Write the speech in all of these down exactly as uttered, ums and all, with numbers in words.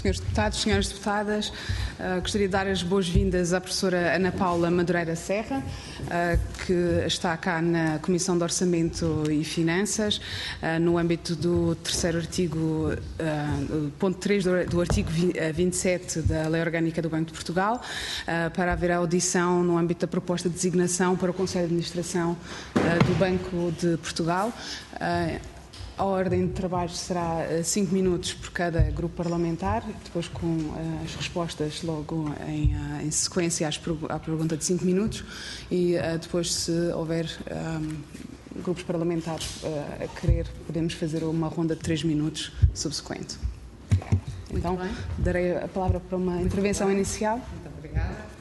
senhores Deputados, senhoras Deputadas, uh, gostaria de dar as boas-vindas à professora Ana Paula Madureira Serra, uh, que está cá na Comissão de Orçamento e Finanças, uh, no âmbito do terceiro artigo, uh, ponto três do, do artigo vinte e sete da Lei Orgânica do Banco de Portugal, uh, para haver audição no âmbito da proposta de designação para o Conselho de Administração uh, do Banco de Portugal. Uh, A ordem de trabalho será cinco minutos por cada grupo parlamentar, depois com uh, as respostas logo em, uh, em sequência às, à pergunta de cinco minutos e uh, depois, se houver um, grupos parlamentares uh, a querer, podemos fazer uma ronda de três minutos subsequente. Então, darei a palavra para uma Muito intervenção bem. inicial. Muito obrigada.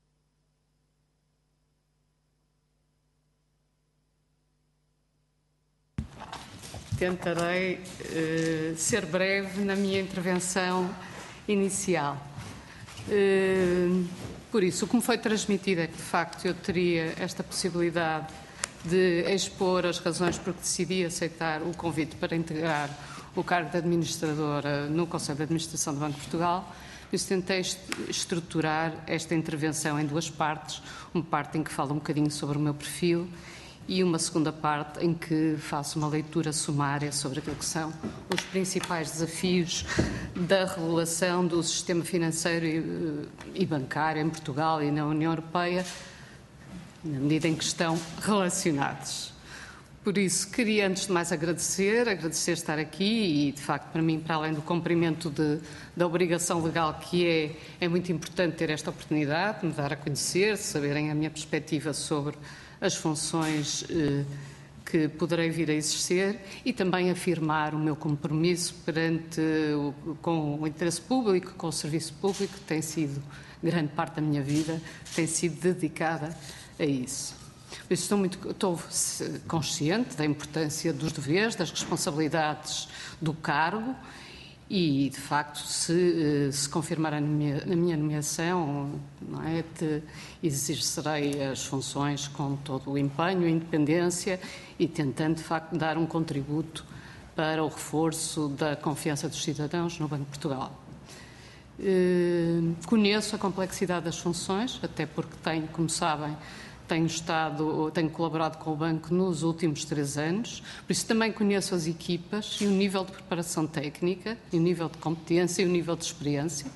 Tentarei uh, ser breve na minha intervenção inicial. Uh, por isso, o que me foi transmitido é que, de facto, eu teria esta possibilidade de expor as razões por que decidi aceitar o convite para integrar o cargo de administradora no Conselho de Administração do Banco de Portugal. Por isso, tentei estruturar esta intervenção em duas partes. Uma parte em que falo um bocadinho sobre o meu perfil e uma segunda parte em que faço uma leitura sumária sobre aquilo que são os principais desafios da regulação do sistema financeiro e, e bancário em Portugal e na União Europeia, na medida em que estão relacionados. Por isso, queria antes de mais agradecer, agradecer estar aqui e, de facto, para mim, para além do cumprimento de, da obrigação legal que é, é muito importante ter esta oportunidade de me dar a conhecer, de saberem a minha perspectiva sobre as funções eh, que poderei vir a exercer e também afirmar o meu compromisso perante o, com o interesse público, com o serviço público, que tem sido grande parte da minha vida, tem sido dedicada a isso. Por isso estou, muito, estou consciente da importância dos deveres, das responsabilidades do cargo e, de facto, se, se confirmar a minha, a minha nomeação, não é, te, exercerei as funções com todo o empenho, independência e tentando, de facto, dar um contributo para o reforço da confiança dos cidadãos no Banco de Portugal. Eh, conheço a complexidade das funções, até porque tenho, como sabem, Tenho, estado, tenho colaborado com o Banco nos últimos três anos, por isso também conheço as equipas e o nível de preparação técnica, e o nível de competência e o nível de experiência,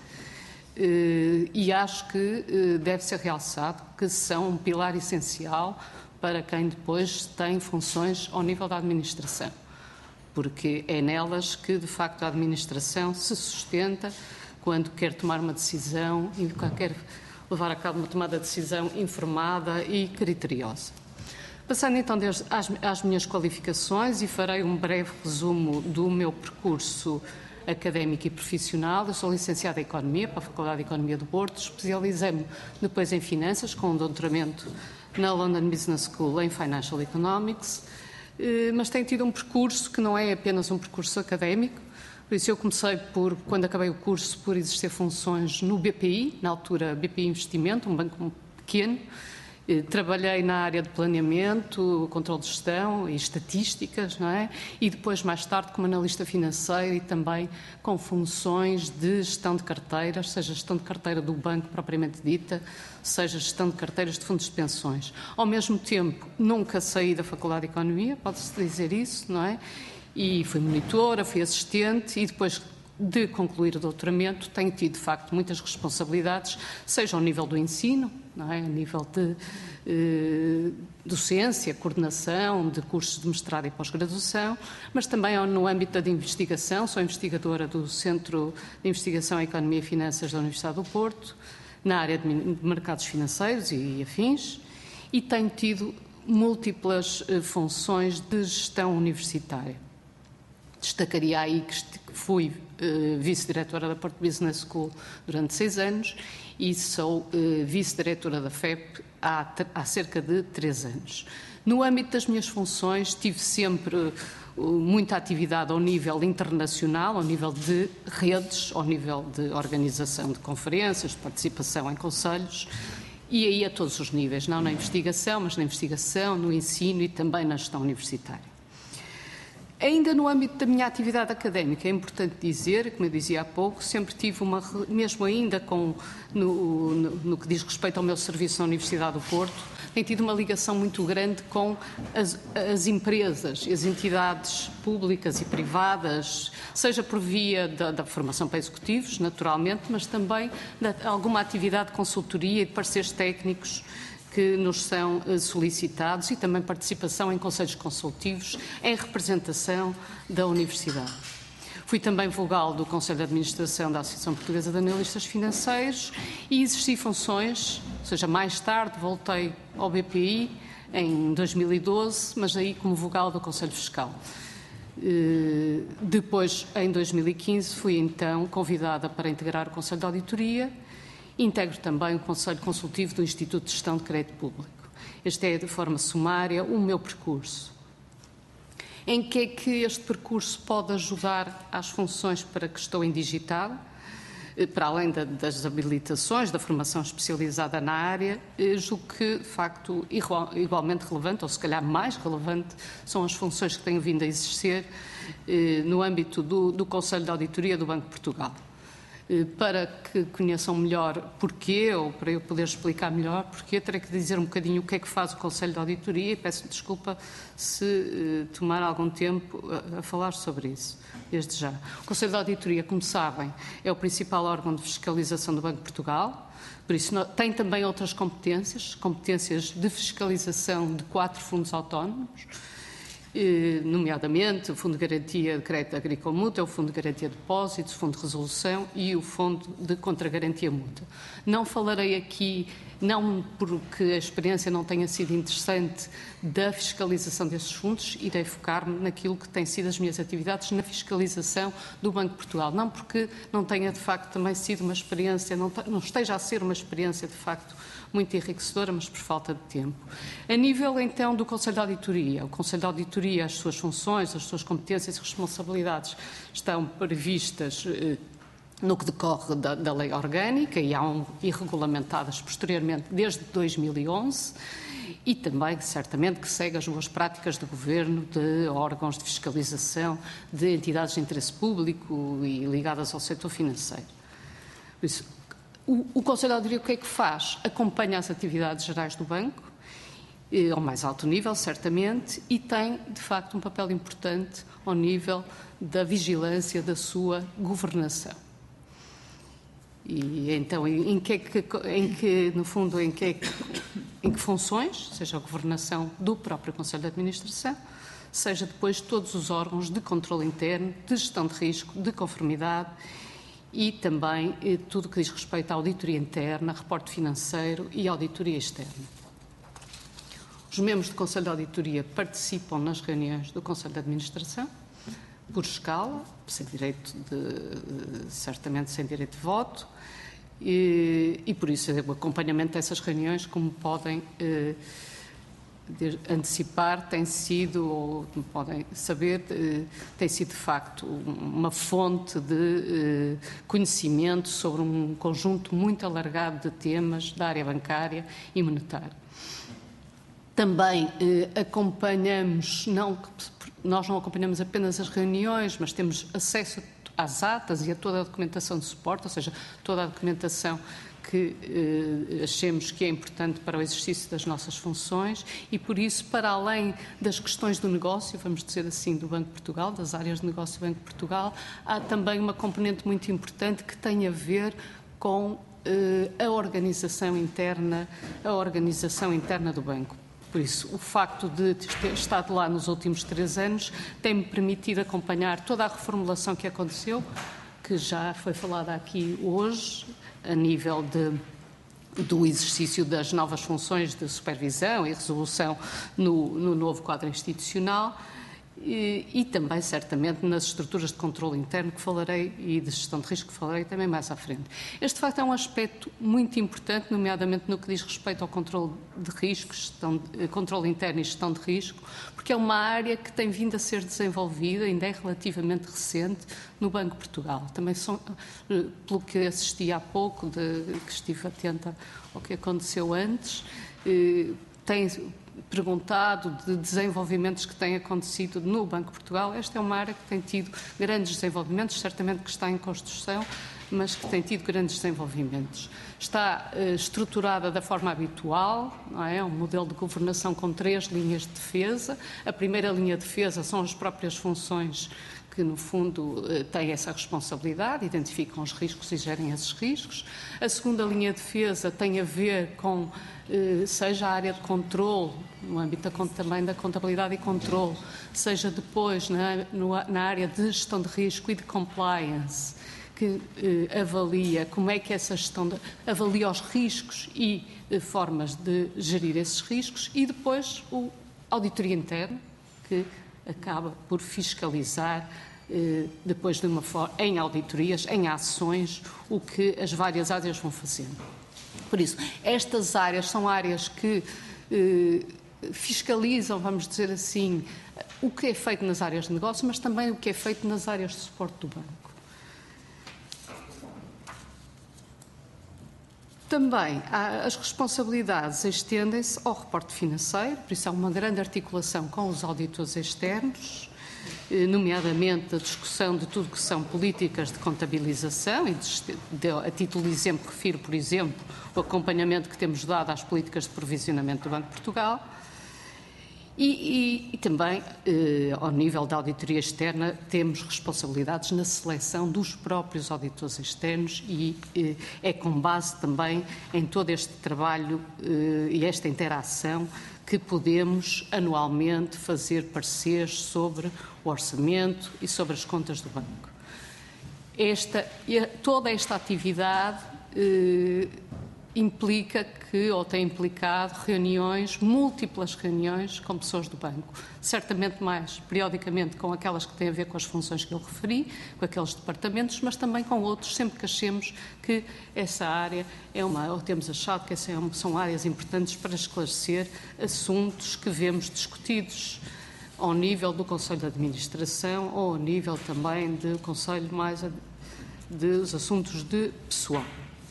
e acho que deve ser realçado que são um pilar essencial para quem depois tem funções ao nível da administração, porque é nelas que, de facto, a administração se sustenta quando quer tomar uma decisão e quer levar a cabo uma tomada de decisão informada e criteriosa. Passando então desde às, às minhas qualificações e farei um breve resumo do meu percurso académico e profissional. Eu sou licenciada em Economia para a Faculdade de Economia do Porto, especializei-me depois em Finanças, com um doutoramento na London Business School em Financial Economics, mas tenho tido um percurso que não é apenas um percurso académico. Por isso eu comecei, por, quando acabei o curso, por exercer funções no B P I, na altura B P I Investimento, um banco pequeno. Trabalhei na área de planeamento, controle de gestão e estatísticas, não é? E depois, mais tarde, como analista financeiro e também com funções de gestão de carteiras, seja gestão de carteira do banco propriamente dita, seja gestão de carteiras de fundos de pensões. Ao mesmo tempo, nunca saí da Faculdade de Economia, pode-se dizer isso, não é? E fui monitora, fui assistente e depois de concluir o doutoramento tenho tido, de facto, muitas responsabilidades, seja ao nível do ensino, não é? A nível de eh, docência, coordenação de cursos de mestrado e pós-graduação, mas também no âmbito da investigação. Sou investigadora do Centro de Investigação em Economia e Finanças da Universidade do Porto, na área de mercados financeiros e afins, e tenho tido múltiplas eh, funções de gestão universitária. Destacaria aí que fui uh, vice-diretora da Porto Business School durante seis anos e sou uh, vice-diretora da F E P há, há cerca de três anos. No âmbito das minhas funções, tive sempre uh, muita atividade ao nível internacional, ao nível de redes, ao nível de organização de conferências, de participação em conselhos, e aí a todos os níveis, não na investigação, mas na investigação, no ensino e também na gestão universitária. Ainda no âmbito da minha atividade académica, é importante dizer, como eu dizia há pouco, sempre tive uma, mesmo ainda com, no, no, no que diz respeito ao meu serviço na Universidade do Porto, tenho tido uma ligação muito grande com as, as empresas, as entidades públicas e privadas, seja por via da, da formação para executivos, naturalmente, mas também de alguma atividade de consultoria e de parceiros técnicos que nos são solicitados, e também participação em conselhos consultivos em representação da Universidade. Fui também vogal do Conselho de Administração da Associação Portuguesa de Analistas Financeiros e exerci funções, ou seja, mais tarde voltei ao B P I em dois mil e doze, mas aí como vogal do Conselho Fiscal. Depois, em dois mil e quinze, fui então convidada para integrar o Conselho de Auditoria. Integro também o Conselho Consultivo do Instituto de Gestão de Crédito Público. Este é, de forma sumária, o meu percurso. Em que é que este percurso pode ajudar às funções para que estou indigitado? Para além da, das habilitações, da formação especializada na área, julgo que, de facto, igual, igualmente relevante, ou se calhar mais relevante, são as funções que tenho vindo a exercer eh, no âmbito do, do Conselho de Auditoria do Banco de Portugal. Para que conheçam melhor porquê, ou para eu poder explicar melhor porquê, terei que dizer um bocadinho o que é que faz o Conselho de Auditoria e peço desculpa se uh, tomar algum tempo a, a falar sobre isso, desde já. O Conselho de Auditoria, como sabem, é o principal órgão de fiscalização do Banco de Portugal, por isso tem também outras competências, competências de fiscalização de quatro fundos autónomos, nomeadamente o Fundo de Garantia de Crédito Agrícola Mútuo, o Fundo de Garantia de Depósitos, o Fundo de Resolução e o Fundo de Contra-Garantia Mútua. Não falarei aqui, não porque a experiência não tenha sido interessante da fiscalização desses fundos, irei focar-me naquilo que têm sido as minhas atividades na fiscalização do Banco de Portugal. Não porque não tenha, de facto, também sido uma experiência, não, não esteja a ser uma experiência, de facto, muito enriquecedora, mas por falta de tempo. A nível, então, do Conselho de Auditoria, o Conselho de Auditoria, as suas funções, as suas competências e responsabilidades estão previstas eh, no que decorre da, da lei orgânica e, há um, e regulamentadas posteriormente desde dois mil e onze e também, certamente, que segue as boas práticas do Governo, de órgãos de fiscalização, de entidades de interesse público e ligadas ao setor financeiro. Por isso, o, o Conselho de Auditoria o que é que faz? Acompanha as atividades gerais do banco, eh, ao mais alto nível, certamente, e tem, de facto, um papel importante ao nível da vigilância da sua governação. E então, em, em, que, é que, em que, no fundo, em que, é que, em que funções, seja a governação do próprio Conselho de Administração, seja depois todos os órgãos de controle interno, de gestão de risco, de conformidade e também eh, tudo o que diz respeito à auditoria interna, reporte financeiro e auditoria externa. Os membros do Conselho de Auditoria participam nas reuniões do Conselho de Administração, por escala, sem direito de, certamente sem direito de voto, e, e por isso o acompanhamento dessas reuniões, como podem eh, de, antecipar, tem sido, ou como podem saber, eh, tem sido de facto uma fonte de eh, conhecimento sobre um conjunto muito alargado de temas da área bancária e monetária. Também eh, acompanhamos, não, nós não acompanhamos apenas as reuniões, mas temos acesso às atas e a toda a documentação de suporte, ou seja, toda a documentação que eh, achemos que é importante para o exercício das nossas funções e, por isso, para além das questões do negócio, vamos dizer assim, do Banco de Portugal, das áreas de negócio do Banco de Portugal, há também uma componente muito importante que tem a ver com eh, a organização interna, a organização interna do banco. Por isso, o facto de ter estado lá nos últimos três anos tem-me permitido acompanhar toda a reformulação que aconteceu, que já foi falada aqui hoje, a nível de, do exercício das novas funções de supervisão e resolução no, no novo quadro institucional e, e também, certamente, nas estruturas de controle interno que falarei e de gestão de risco que falarei também mais à frente. Este, de facto, é um aspecto muito importante, nomeadamente no que diz respeito ao controle de risco, gestão de, controle interno e gestão de risco, porque é uma área que tem vindo a ser desenvolvida, ainda é relativamente recente, no Banco de Portugal. Também, são, pelo que assisti há pouco, de, que estive atenta ao que aconteceu antes, tem perguntado de desenvolvimentos que têm acontecido no Banco de Portugal, esta é uma área que tem tido grandes desenvolvimentos, certamente que está em construção, mas que tem tido grandes desenvolvimentos. Está uh, estruturada da forma habitual, não é? Um modelo de governação com três linhas de defesa. A primeira linha de defesa são as próprias funções que, no fundo, têm essa responsabilidade, identificam os riscos e gerem esses riscos. A segunda linha de defesa tem a ver com, seja a área de controle, no âmbito da, também da contabilidade e controle, seja depois na, na área de gestão de risco e de compliance, que eh, avalia como é que essa gestão de, avalia os riscos e eh, formas de gerir esses riscos, e depois o auditoria interna, que acaba por fiscalizar eh, depois de uma forma, em auditorias, em ações, o que as várias áreas vão fazendo. Por isso, estas áreas são áreas que eh, fiscalizam, vamos dizer assim, o que é feito nas áreas de negócio, mas também o que é feito nas áreas de suporte do banco. Também as responsabilidades estendem-se ao reporte financeiro, por isso há uma grande articulação com os auditores externos, nomeadamente a discussão de tudo que são políticas de contabilização, e de, de, a título de exemplo refiro, por exemplo, o acompanhamento que temos dado às políticas de provisionamento do Banco de Portugal. E, e, e também, eh, ao nível da auditoria externa, temos responsabilidades na seleção dos próprios auditores externos, e eh, é com base também em todo este trabalho eh, e esta interação que podemos anualmente fazer pareceres sobre o orçamento e sobre as contas do banco. Esta, toda esta atividade eh, implica que, ou tem implicado, reuniões, múltiplas reuniões com pessoas do banco. Certamente mais, periodicamente, com aquelas que têm a ver com as funções que eu referi, com aqueles departamentos, mas também com outros, sempre que achemos que essa área é uma, ou temos achado que essa é uma, são áreas importantes para esclarecer assuntos que vemos discutidos ao nível do Conselho de Administração ou ao nível também do Conselho mais dos assuntos de pessoal.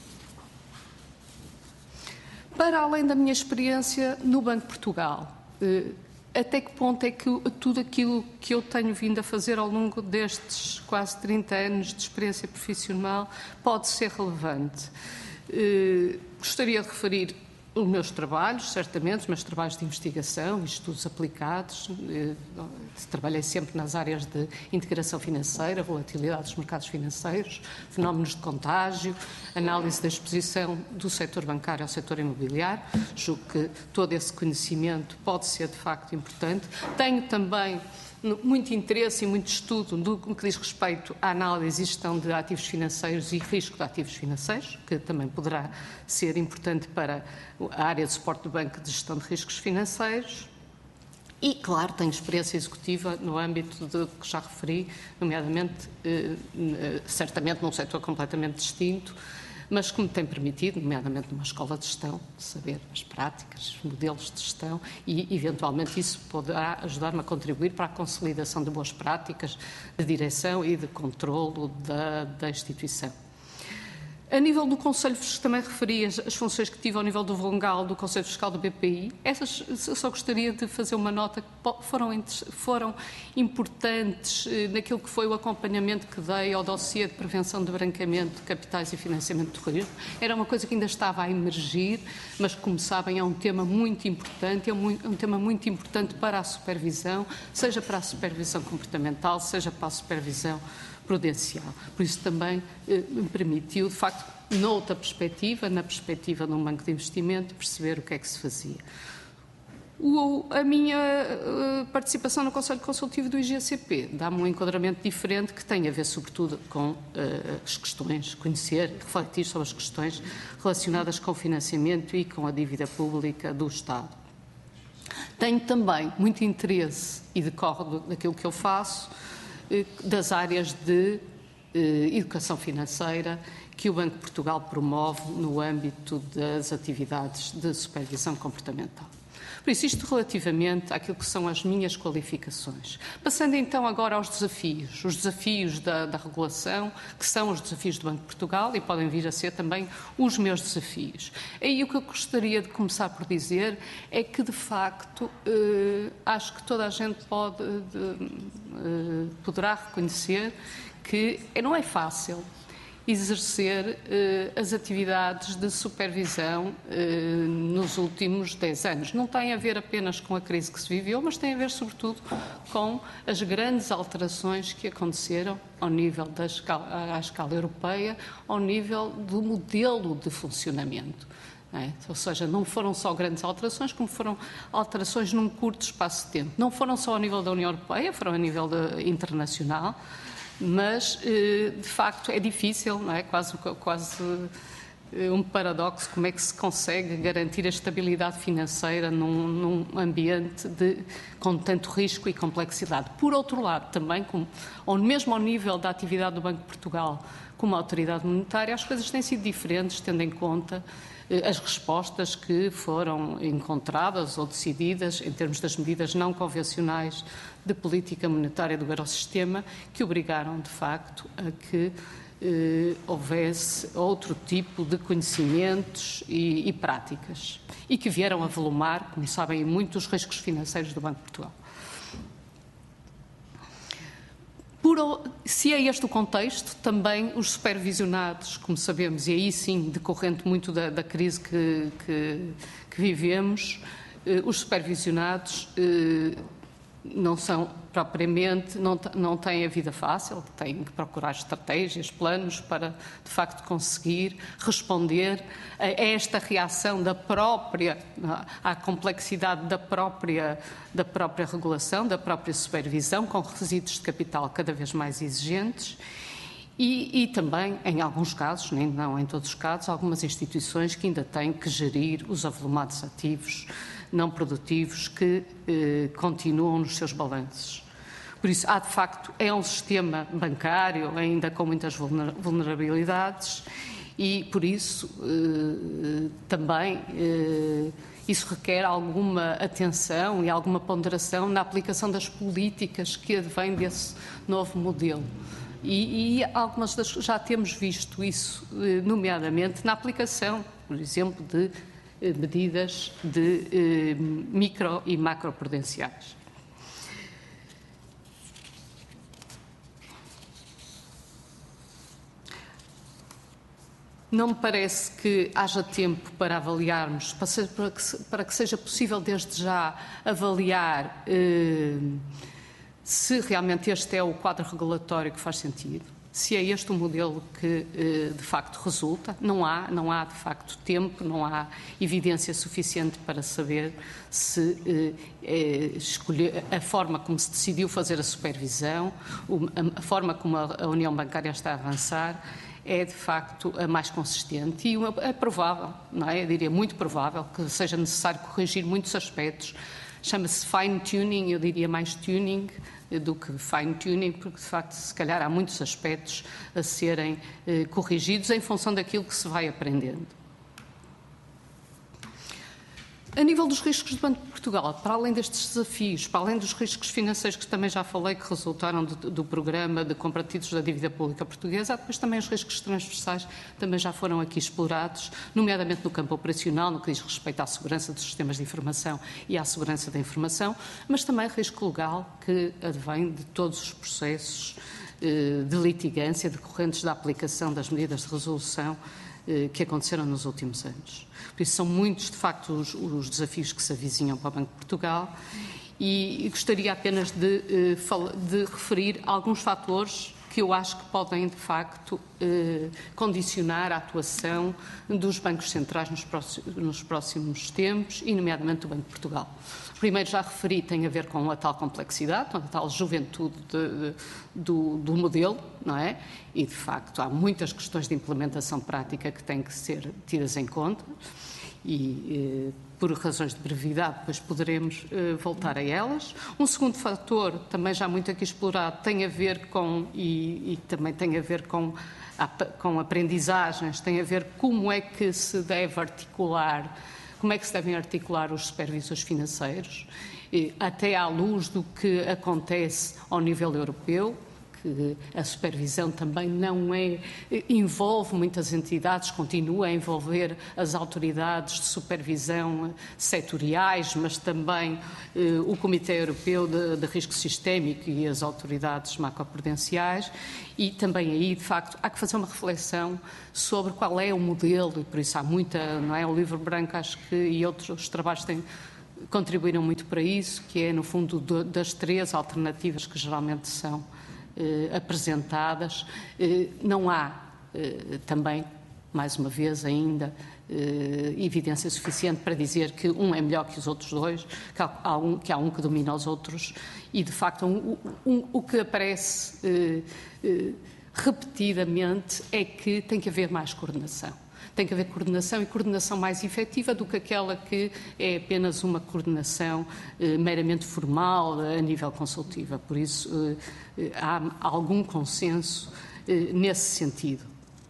Para além da minha experiência no Banco de Portugal, até que ponto é que tudo aquilo que eu tenho vindo a fazer ao longo destes quase trinta anos de experiência profissional pode ser relevante? Gostaria de referir os meus trabalhos, certamente, os meus trabalhos de investigação e estudos aplicados. Trabalhei sempre nas áreas de integração financeira, volatilidade dos mercados financeiros, fenómenos de contágio, análise da exposição do setor bancário ao setor imobiliário. Julgo que todo esse conhecimento pode ser, de facto, importante. Tenho também muito interesse e muito estudo no que diz respeito à análise e gestão de ativos financeiros e risco de ativos financeiros, que também poderá ser importante para a área de suporte do banco de gestão de riscos financeiros. E, claro, tenho experiência executiva no âmbito de que já referi, nomeadamente, eh, certamente num setor completamente distinto, mas que me tem permitido, nomeadamente numa escola de gestão, saber as práticas, os modelos de gestão, e eventualmente isso poderá ajudar-me a contribuir para a consolidação de boas práticas de direção e de controlo da, da instituição. A nível do Conselho, também referi as, as funções que tive ao nível do Vongal, do Conselho Fiscal do B P I. Essas, eu só gostaria de fazer uma nota que foram, foram importantes eh, naquilo que foi o acompanhamento que dei ao dossiê de prevenção de branqueamento de capitais e financiamento de terrorismo. Era uma coisa que ainda estava a emergir, mas, como sabem, é um tema muito importante, é um, é um tema muito importante para a supervisão, seja para a supervisão comportamental, seja para a supervisão prudencial. Por isso também eh, me permitiu, de facto, noutra perspectiva, na perspectiva de um banco de investimento, perceber o que é que se fazia. O, a minha uh, participação no Conselho Consultivo do I G C P dá-me um enquadramento diferente que tem a ver, sobretudo, com uh, as questões, conhecer, refletir sobre as questões relacionadas com o financiamento e com a dívida pública do Estado. Tenho também muito interesse, e decorre daquilo que eu faço, das áreas de eh, educação financeira que o Banco de Portugal promove no âmbito das atividades de supervisão comportamental. Por isso, isto relativamente àquilo que são as minhas qualificações. Passando então agora aos desafios, os desafios da, da regulação, que são os desafios do Banco de Portugal e podem vir a ser também os meus desafios. Aí o que eu gostaria de começar por dizer é que, de facto, eh, acho que toda a gente pode, de, eh, poderá reconhecer que não é fácil exercer eh, as atividades de supervisão eh, nos últimos dez anos. Não tem a ver apenas com a crise que se viveu, mas tem a ver, sobretudo, com as grandes alterações que aconteceram ao nível da escala, à escala europeia, ao nível do modelo de funcionamento. É? Ou seja, não foram só grandes alterações, como foram alterações num curto espaço de tempo. Não foram só ao nível da União Europeia, foram a nível de, internacional, mas, de facto, é difícil, não é? Quase, quase um paradoxo, como é que se consegue garantir a estabilidade financeira num, num ambiente de, com tanto risco e complexidade. Por outro lado, também, como, ou mesmo ao nível da atividade do Banco de Portugal como autoridade monetária, as coisas têm sido diferentes, tendo em conta as respostas que foram encontradas ou decididas em termos das medidas não convencionais de política monetária do Eurosistema, que obrigaram, de facto, a que eh, houvesse outro tipo de conhecimentos e, e práticas, e que vieram a volumar, como sabem, muitos riscos financeiros do Banco de Portugal. Por, se é este o contexto, também os supervisionados, como sabemos, e aí sim, decorrente muito da, da crise que, que, que vivemos, eh, os supervisionados eh, não são propriamente, não, não têm a vida fácil, têm que procurar estratégias, planos para, de facto, conseguir responder a esta reação da própria, à complexidade da própria, da própria regulação, da própria supervisão, com requisitos de capital cada vez mais exigentes. E, e também, em alguns casos, nem não em todos os casos, algumas instituições que ainda têm que gerir os avolumados ativos não produtivos que eh, continuam nos seus balanços. Por isso, há de facto, é um sistema bancário ainda com muitas vulnerabilidades e, por isso, eh, também eh, isso requer alguma atenção e alguma ponderação na aplicação das políticas que advêm desse novo modelo. E, e algumas das, já temos visto isso, nomeadamente na aplicação, por exemplo, de medidas de eh, micro e macroprudenciais. Não me parece que haja tempo para avaliarmos, para, ser, para, que, para que seja possível desde já avaliar eh, se realmente este é o quadro regulatório que faz sentido. Se é este o modelo que, de facto, resulta, não há, não há, de facto, tempo, não há evidência suficiente para saber se eh, escolher a forma como se decidiu fazer a supervisão, a forma como a União Bancária está a avançar, é, de facto, a mais consistente e uma, é provável, não é? Eu diria muito provável que seja necessário corrigir muitos aspectos. Chama-se fine-tuning, eu diria mais tuning do que fine-tuning, porque, de facto, se calhar há muitos aspectos a serem eh, corrigidos em função daquilo que se vai aprendendo. A nível dos riscos do Banco de Portugal, para além destes desafios, para além dos riscos financeiros que também já falei, que resultaram do, do programa de compra de títulos da dívida pública portuguesa, há depois também os riscos transversais, também já foram aqui explorados, nomeadamente no campo operacional, no que diz respeito à segurança dos sistemas de informação e à segurança da informação, mas também risco legal que advém de todos os processos eh, de litigância decorrentes da aplicação das medidas de resolução que aconteceram nos últimos anos. Por isso, são muitos, de facto, os, os desafios que se avizinham para o Banco de Portugal e, e gostaria apenas de, de referir alguns fatores que eu acho que podem, de facto, eh, condicionar a atuação dos bancos centrais nos próximos, nos próximos tempos, e nomeadamente do Banco de Portugal. Primeiro, já referi, tem a ver com a tal complexidade, com a tal juventude de, de, do, do modelo, não é? E, de facto, há muitas questões de implementação prática que têm que ser tidas em conta e, eh, por razões de brevidade, depois poderemos eh, voltar a elas. Um segundo fator, também já muito aqui explorado, tem a ver com, e, e também tem a ver com, a, com aprendizagens, tem a ver como é que se deve articular como é que se devem articular os supervisores financeiros, até à luz do que acontece ao nível europeu, que a supervisão também não é, envolve muitas entidades, continua a envolver as autoridades de supervisão setoriais, mas também eh, o Comitê Europeu de, de Risco Sistémico e as autoridades macroprudenciais, e também aí, de facto, há que fazer uma reflexão sobre qual é o modelo, e por isso há muita, não é? O livro branco, acho que, e outros trabalhos têm contribuíram muito para isso, que é, no fundo, de, das três alternativas que geralmente são eh, apresentadas. Eh, não há eh, também, mais uma vez ainda, eh, evidência suficiente para dizer que um é melhor que os outros dois, que há, há um, que há um que domina os outros, e, de facto, um, um, o que aparece eh, eh, repetidamente é que tem que haver mais coordenação. Tem que haver coordenação e coordenação mais efetiva do que aquela que é apenas uma coordenação eh, meramente formal a nível consultivo. Por isso, eh, há algum consenso eh, nesse sentido.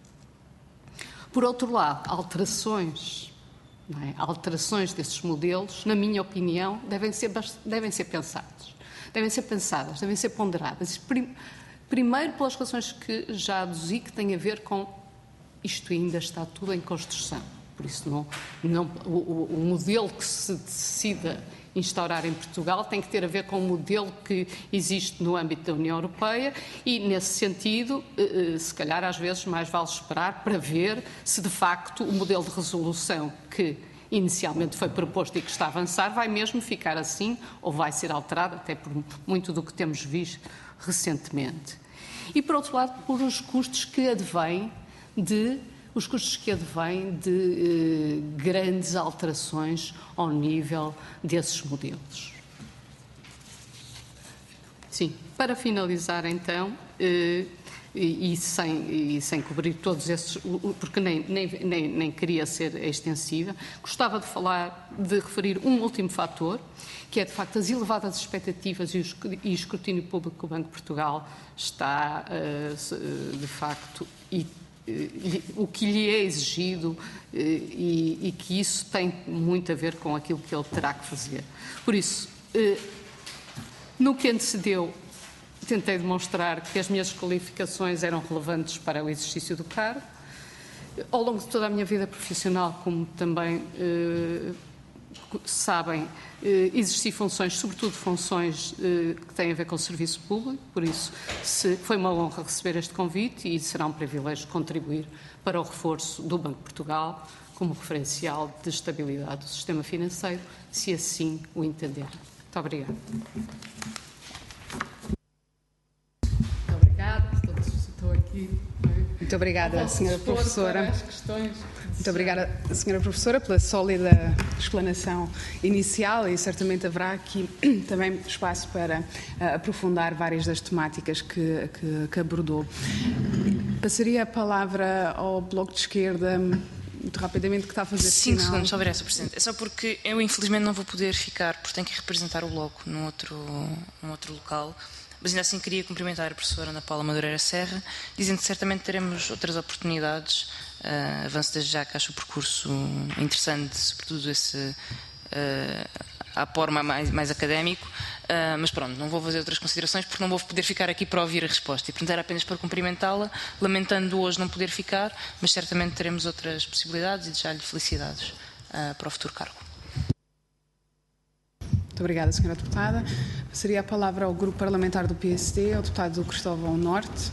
Por outro lado, alterações, não é? alterações desses modelos, na minha opinião, devem ser, devem ser pensadas. Devem ser pensadas, devem ser ponderadas. Primeiro, pelas razões que já aduzi, que têm a ver com isto ainda está tudo em construção, por isso não, não, o, o modelo que se decida instaurar em Portugal tem que ter a ver com o modelo que existe no âmbito da União Europeia e, nesse sentido, se calhar às vezes mais vale esperar para ver se de facto o modelo de resolução que inicialmente foi proposto e que está a avançar vai mesmo ficar assim ou vai ser alterado, até por muito do que temos visto recentemente. E, por outro lado, por os custos que advêm de os custos que advêm de eh, grandes alterações ao nível desses modelos. Sim, para finalizar então, eh, e, e, sem, e sem cobrir todos esses, porque nem, nem, nem, nem queria ser extensiva, gostava de falar, de referir um último fator, que é de facto as elevadas expectativas e o escrutínio público que o Banco de Portugal está eh, de facto e o que lhe é exigido e, e que isso tem muito a ver com aquilo que ele terá que fazer. Por isso, no que antecedeu, tentei demonstrar que as minhas qualificações eram relevantes para o exercício do cargo. Ao longo de toda a minha vida profissional, como também eh, sabem, eh, exerci funções, sobretudo funções eh, que têm a ver com o serviço público, por isso se, foi uma honra receber este convite e será um privilégio contribuir para o reforço do Banco de Portugal como referencial de estabilidade do sistema financeiro, se assim o entender. Muito obrigada. Muito obrigada, estou aqui. Muito obrigada, senhora Professora. Questões. Muito obrigada, senhora Professora, pela sólida explanação inicial e certamente haverá aqui também espaço para uh, aprofundar várias das temáticas que, que, que abordou. Passaria a palavra ao Bloco de Esquerda, muito rapidamente, que está a fazer Cinco sinal. segundos, só Presidente. É só porque eu, infelizmente, não vou poder ficar, porque tenho que representar o Bloco num outro, num outro local. Mas ainda assim queria cumprimentar a professora Ana Paula Madureira Serra, dizendo que certamente teremos outras oportunidades. Uh, avanço desde já que acho o percurso interessante, sobretudo esse uh, à forma mais, mais académico, uh, mas pronto, não vou fazer outras considerações porque não vou poder ficar aqui para ouvir a resposta e portanto era apenas para cumprimentá-la, lamentando hoje não poder ficar, mas certamente teremos outras possibilidades e desejar-lhe felicidades uh, para o futuro cargo. Muito obrigada, senhora Deputada. Passaria a palavra ao Grupo Parlamentar do P S D, ao Deputado Cristóvão Norte.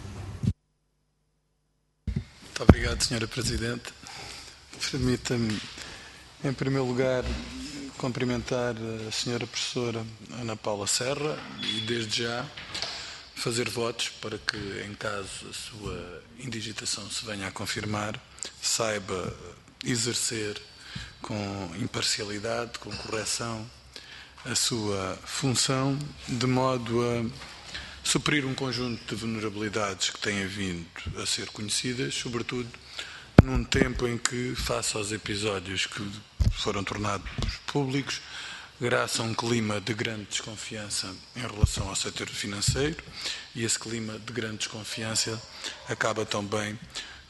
Muito obrigado, senhora Presidente. Permita-me, em primeiro lugar, cumprimentar a senhora Professora Ana Paula Serra e, desde já, fazer votos para que, em caso a sua indigitação se venha a confirmar, saiba exercer com imparcialidade, com correção, a sua função, de modo a suprir um conjunto de vulnerabilidades que têm vindo a ser conhecidas, sobretudo num tempo em que, face aos episódios que foram tornados públicos, graças a um clima de grande desconfiança em relação ao setor financeiro, e esse clima de grande desconfiança acaba também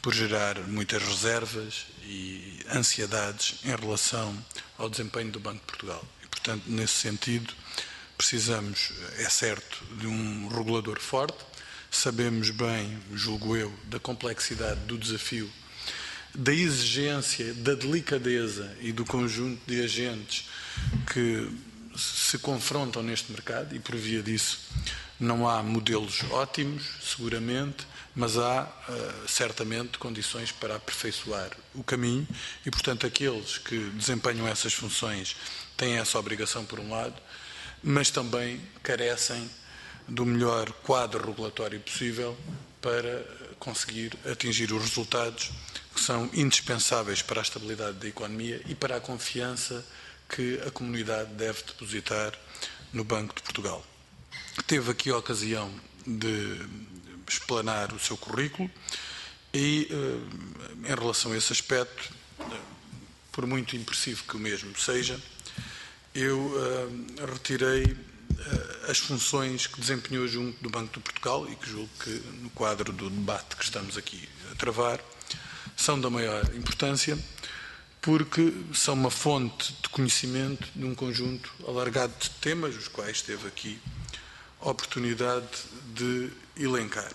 por gerar muitas reservas e ansiedades em relação ao desempenho do Banco de Portugal. E, portanto, nesse sentido, precisamos, é certo, de um regulador forte. Sabemos bem, julgo eu, da complexidade do desafio, da exigência, da delicadeza e do conjunto de agentes que se confrontam neste mercado e, por via disso, não há modelos ótimos, seguramente, mas há, uh, certamente, condições para aperfeiçoar o caminho e, portanto, aqueles que desempenham essas funções têm essa obrigação, por um lado, mas também carecem do melhor quadro regulatório possível para conseguir atingir os resultados que são indispensáveis para a estabilidade da economia e para a confiança que a comunidade deve depositar no Banco de Portugal. Teve aqui a ocasião de explanar o seu currículo e, em relação a esse aspecto, por muito impressivo que o mesmo seja, eu retirei as funções que desempenhou junto do Banco de Portugal e que julgo que, no quadro do debate que estamos aqui a travar, são da maior importância, porque são uma fonte de conhecimento de um conjunto alargado de temas, os quais teve aqui a oportunidade de elencar.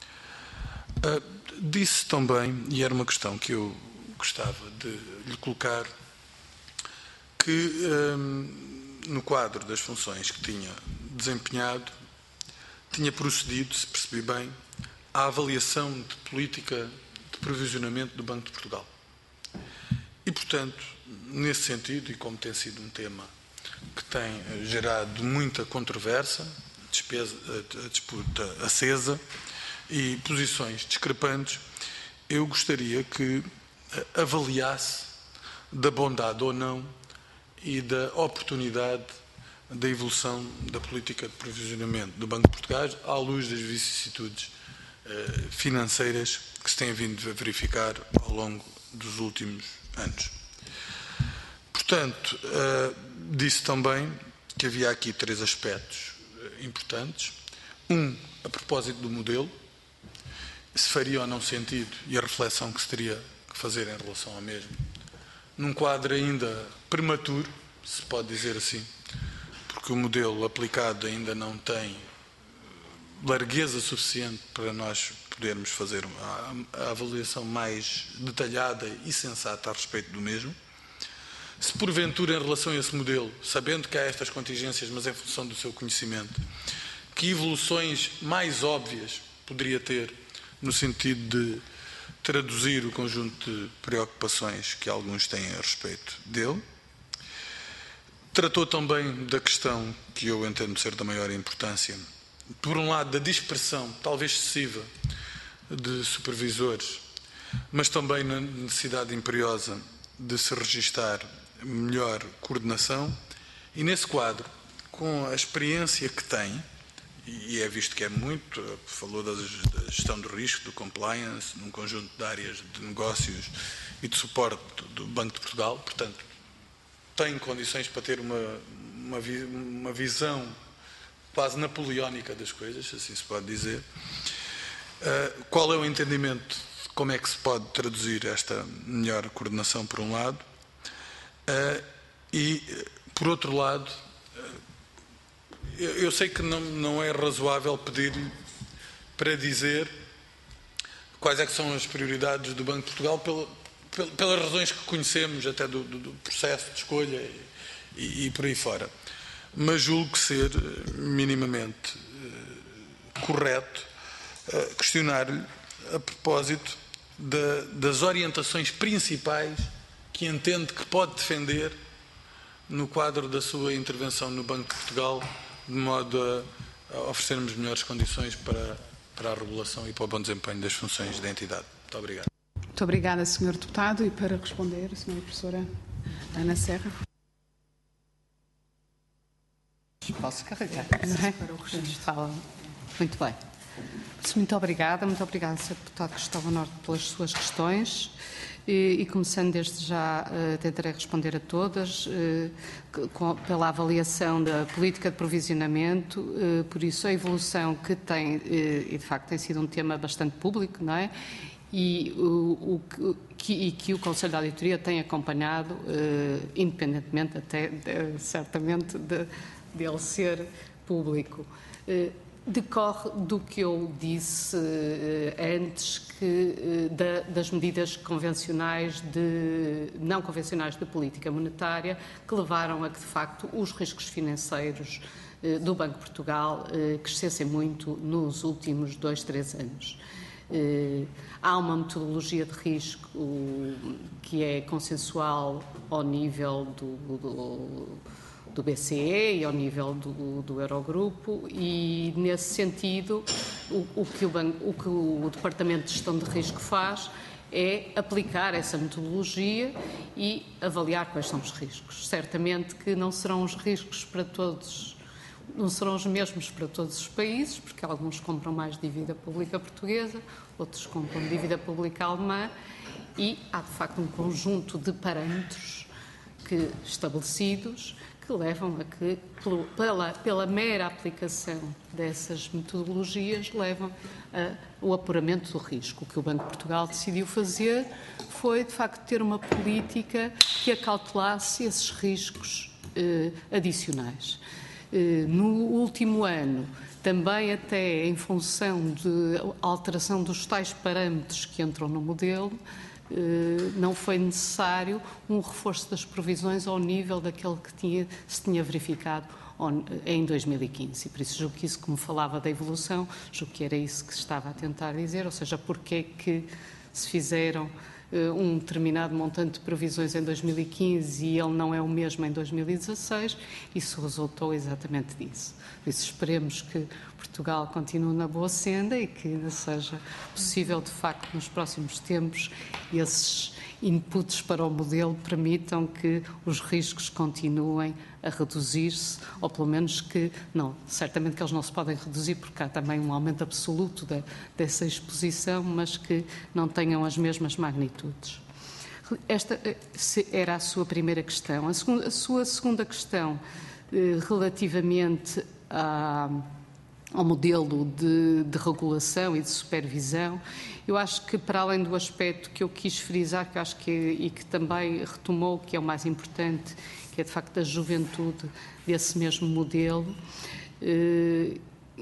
Uh, disse também, e era uma questão que eu gostava de lhe colocar, que um, no quadro das funções que tinha desempenhado, tinha procedido, se percebi bem, à avaliação de política de provisionamento do Banco de Portugal. E, portanto, nesse sentido, e como tem sido um tema que tem gerado muita controvérsia, despesa, a disputa acesa e posições discrepantes, eu gostaria que avaliasse da bondade ou não e da oportunidade da evolução da política de provisionamento do Banco de Portugal à luz das vicissitudes uh, financeiras que se têm vindo a verificar ao longo dos últimos anos. Portanto, uh, disse também que havia aqui três aspectos uh, importantes. Um, a propósito do modelo, se faria ou não sentido e a reflexão que se teria que fazer em relação ao mesmo, num quadro ainda prematuro, se pode dizer assim, porque o modelo aplicado ainda não tem largueza suficiente para nós podermos fazer a, a avaliação mais detalhada e sensata a respeito do mesmo. Se porventura, em relação a esse modelo, sabendo que há estas contingências, mas em função do seu conhecimento, que evoluções mais óbvias poderia ter no sentido de traduzir o conjunto de preocupações que alguns têm a respeito dele. Tratou também da questão que eu entendo ser da maior importância, por um lado, da dispersão, talvez excessiva, de supervisores, mas também na necessidade imperiosa de se registar melhor coordenação e, nesse quadro, com a experiência que tem, e é visto que é muito, falou da gestão do risco, do compliance, num conjunto de áreas de negócios e de suporte do Banco de Portugal, portanto, tem condições para ter uma, uma, uma visão quase napoleónica das coisas, assim se pode dizer. Uh, qual é o entendimento de como é que se pode traduzir esta melhor coordenação, por um lado, uh, e, por outro lado, eu sei que não, não é razoável pedir-lhe para dizer quais é que são as prioridades do Banco de Portugal pela, pelas razões que conhecemos até do, do, do processo de escolha e, e por aí fora. Mas julgo ser minimamente uh, correto uh, questionar-lhe a propósito da, das orientações principais que entende que pode defender no quadro da sua intervenção no Banco de Portugal, de modo a, a oferecermos melhores condições para, para a regulação e para o bom desempenho das funções da entidade. Muito obrigado. Muito obrigada, senhor Deputado. E para responder, a senhora Professora Ana Serra. Posso carregar? Não é? Fala. Muito bem. Muito obrigada. Muito obrigada, senhor Deputado Cristóvão Norte, pelas suas questões. E, e começando desde já, uh, tentarei responder a todas, uh, com, pela avaliação da política de provisionamento, uh, por isso a evolução que tem, uh, e de facto tem sido um tema bastante público, não é? e o, o, que, e que o Conselho de Auditoria tem acompanhado, uh, independentemente até, de, certamente, de, de ele ser público. Uh, decorre do que eu disse uh, antes, que, uh, da, das medidas convencionais de, não convencionais de política monetária, que levaram a que, de facto, os riscos financeiros uh, do Banco de Portugal uh, crescessem muito nos últimos dois, três anos. Uh, há uma metodologia de risco uh, que é consensual ao nível do, do, do B C E e ao nível do, do Eurogrupo, e nesse sentido o, o, que o, banco, o que o Departamento de Gestão de Risco faz é aplicar essa metodologia e avaliar quais são os riscos. Certamente que não serão os riscos para todos, não serão os mesmos para todos os países, porque alguns compram mais dívida pública portuguesa, outros compram dívida pública alemã, e há de facto um conjunto de parâmetros que, estabelecidos, que levam a que, pela, pela mera aplicação dessas metodologias, levam ao apuramento do risco. O que o Banco de Portugal decidiu fazer foi, de facto, ter uma política que acautelasse esses riscos eh, adicionais. No último ano, também até em função de alteração dos tais parâmetros que entram no modelo, não foi necessário um reforço das provisões ao nível daquele que tinha, se tinha verificado em dois mil e quinze. E por isso julgo que isso, como falava da evolução, julgo que era isso que se estava a tentar dizer, ou seja, porque é que se fizeram um determinado montante de provisões em dois mil e quinze e ele não é o mesmo em dois mil e dezasseis, isso resultou exatamente disso. Por isso esperemos que Portugal continue na boa senda e que seja possível, de facto, nos próximos tempos, esses inputs para o modelo permitam que os riscos continuem a reduzir-se, ou pelo menos que, não, certamente que eles não se podem reduzir, porque há também um aumento absoluto de, dessa exposição, mas que não tenham as mesmas magnitudes. Esta era a sua primeira questão. A, segunda, a sua segunda questão, eh, relativamente a... ao modelo de, de regulação e de supervisão, eu acho que, para além do aspecto que eu quis frisar, que eu acho que é, e que também retomou, que é o mais importante, que é de facto a juventude desse mesmo modelo, eh,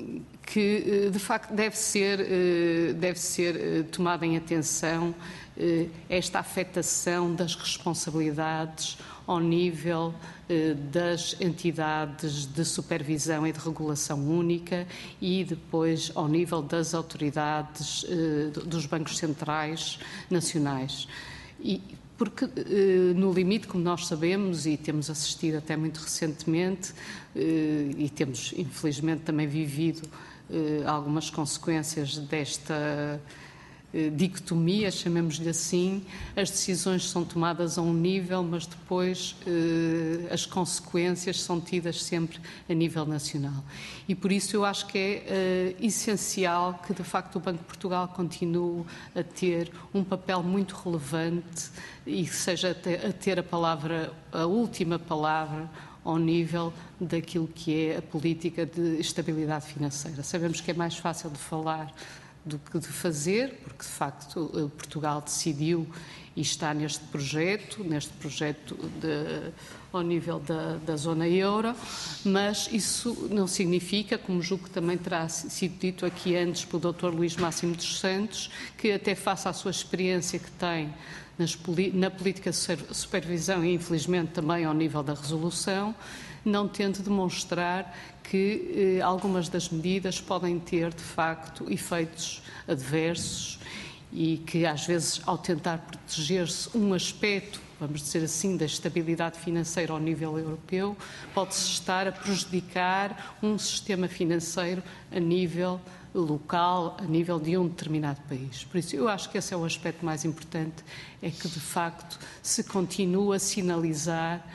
que de facto deve ser, eh, deve ser tomada em atenção eh, esta afetação das responsabilidades ao nível eh, das entidades de supervisão e de regulação única e depois ao nível das autoridades eh, dos bancos centrais nacionais. E, porque, eh, no limite, como nós sabemos, e temos assistido até muito recentemente, eh, e temos, infelizmente, também vivido eh, algumas consequências desta dicotomia, chamemos-lhe assim, as decisões são tomadas a um nível, mas depois eh, as consequências são tidas sempre a nível nacional. E por isso eu acho que é eh, essencial que, de facto, o Banco de Portugal continue a ter um papel muito relevante e que seja a ter a palavra, a última palavra, ao nível daquilo que é a política de estabilidade financeira. Sabemos que é mais fácil de falar do que de fazer, porque de facto Portugal decidiu e está neste projeto, neste projeto de, ao nível da, da zona euro, mas isso não significa, como julgo que também terá sido dito aqui antes pelo doutor Luís Máximo dos Santos, que até face à sua experiência que tem nas, na política de supervisão e infelizmente também ao nível da resolução, não tente demonstrar que eh, algumas das medidas podem ter, de facto, efeitos adversos e que, às vezes, ao tentar proteger-se um aspecto, vamos dizer assim, da estabilidade financeira ao nível europeu, pode-se estar a prejudicar um sistema financeiro a nível local, a nível de um determinado país. Por isso, eu acho que esse é o aspecto mais importante, é que, de facto, se continua a sinalizar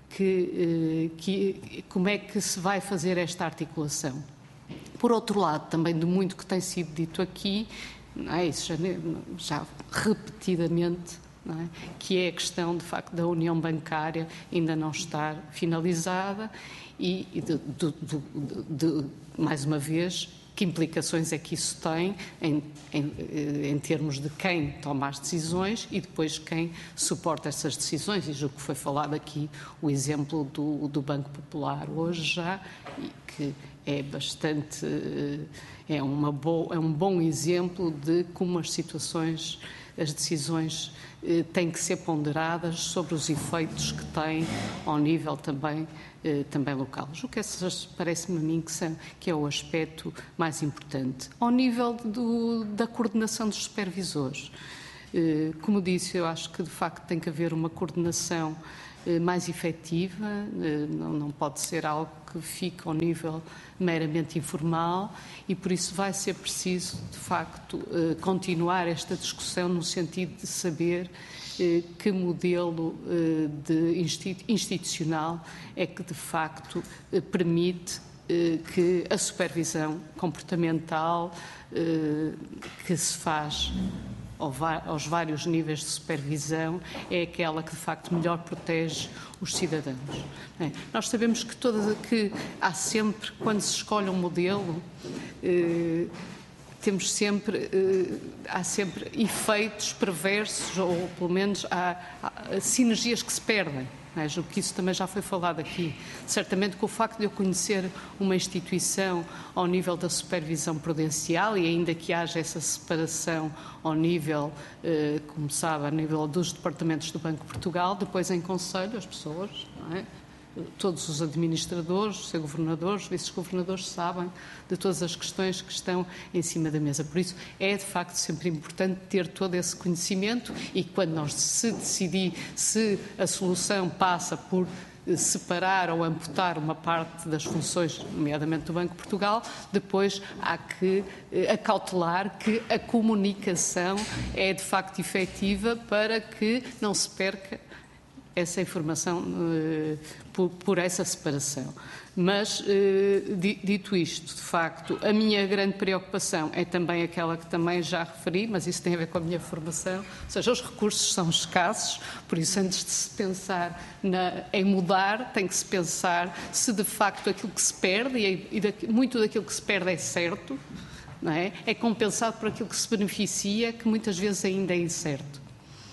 Que, que, como é que se vai fazer esta articulação. Por outro lado, também de muito que tem sido dito aqui, não é, isso já, já repetidamente, não é, que é a questão, de facto, da união bancária ainda não estar finalizada e, e de, de, de, de, mais uma vez, que implicações é que isso tem em, em, em termos de quem toma as decisões e depois quem suporta essas decisões. E julgo que foi falado aqui o exemplo do, do Banco Popular hoje já, e que é bastante, é, uma bo, é um bom exemplo de como as situações, as decisões eh, têm que ser ponderadas sobre os efeitos que têm ao nível também, eh, também local. O que parece-me a mim que, são, que é o aspecto mais importante. Ao nível do, da coordenação dos supervisores, eh, como disse, eu acho que de facto tem que haver uma coordenação eh, mais efetiva, eh, não, não pode ser algo que fique ao nível meramente informal e por isso vai ser preciso, de facto, eh, continuar esta discussão no sentido de saber eh, que modelo eh, de institucional é que, de facto, eh, permite eh, que a supervisão comportamental eh, que se faz aos vários níveis de supervisão é aquela que de facto melhor protege os cidadãos. É. Nós sabemos que, toda, que há sempre, quando se escolhe um modelo, eh, temos sempre, eh, há sempre efeitos perversos ou pelo menos há, há sinergias que se perdem. É, julgo que isso também já foi falado aqui. Certamente que o facto de eu conhecer uma instituição ao nível da supervisão prudencial e ainda que haja essa separação ao nível, eh, como sabe, a nível dos departamentos do Banco de Portugal, depois em conselho as pessoas, não é? Todos os administradores, os governadores, os vice-governadores sabem de todas as questões que estão em cima da mesa. Por isso, é de facto sempre importante ter todo esse conhecimento e quando nós se decidir se a solução passa por separar ou amputar uma parte das funções, nomeadamente do Banco de Portugal, depois há que acautelar que a comunicação é de facto efetiva para que não se perca essa informação uh, por, por essa separação. Mas, uh, dito isto, de facto, a minha grande preocupação é também aquela que também já referi, mas isso tem a ver com a minha formação, ou seja, os recursos são escassos, por isso antes de se pensar na, em mudar, tem que se pensar se de facto aquilo que se perde, e, e daqui, muito daquilo que se perde é certo, não é? É compensado por aquilo que se beneficia, que muitas vezes ainda é incerto.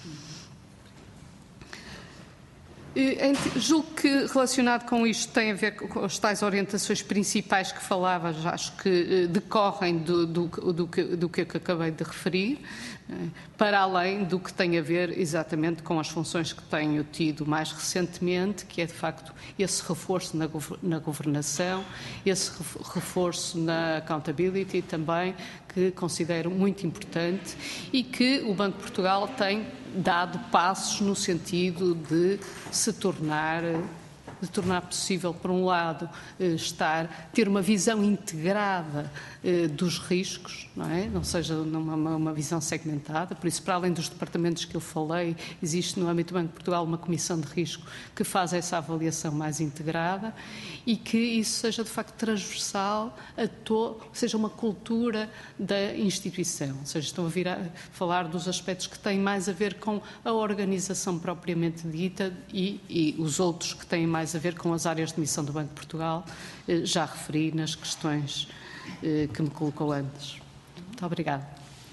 Julgo que relacionado com isto tem a ver com as tais orientações principais que falava, já acho que decorrem do, do, do, que, do que eu acabei de referir, para além do que tem a ver exatamente com as funções que tenho tido mais recentemente, que é de facto esse reforço na, na governação, esse reforço na accountability também, que considero muito importante e que o Banco de Portugal tem dado passos no sentido de se tornar, de tornar possível, por um lado, estar, ter uma visão integrada eh, dos riscos, não é? Não seja numa, uma visão segmentada, por isso, para além dos departamentos que eu falei, existe no âmbito do Banco de Portugal uma comissão de risco que faz essa avaliação mais integrada e que isso seja, de facto, transversal a todo, seja uma cultura da instituição, ou seja, estão a vir a falar dos aspectos que têm mais a ver com a organização propriamente dita e, e os outros que têm mais a ver com as áreas de missão do Banco de Portugal, eh, já referi nas questões eh, que me colocou antes. Muito obrigada.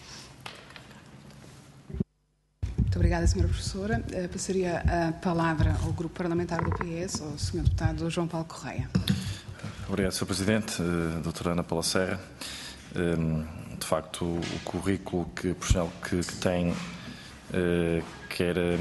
Muito obrigada, senhora Professora. Uh, passaria a palavra ao Grupo Parlamentar do P S, ao senhor Deputado João Paulo Correia. Obrigado, senhor Presidente. Uh, doutora Ana Paula Serra. Um, de facto, o, o currículo que, profissional que, que tem, uh, quer uh,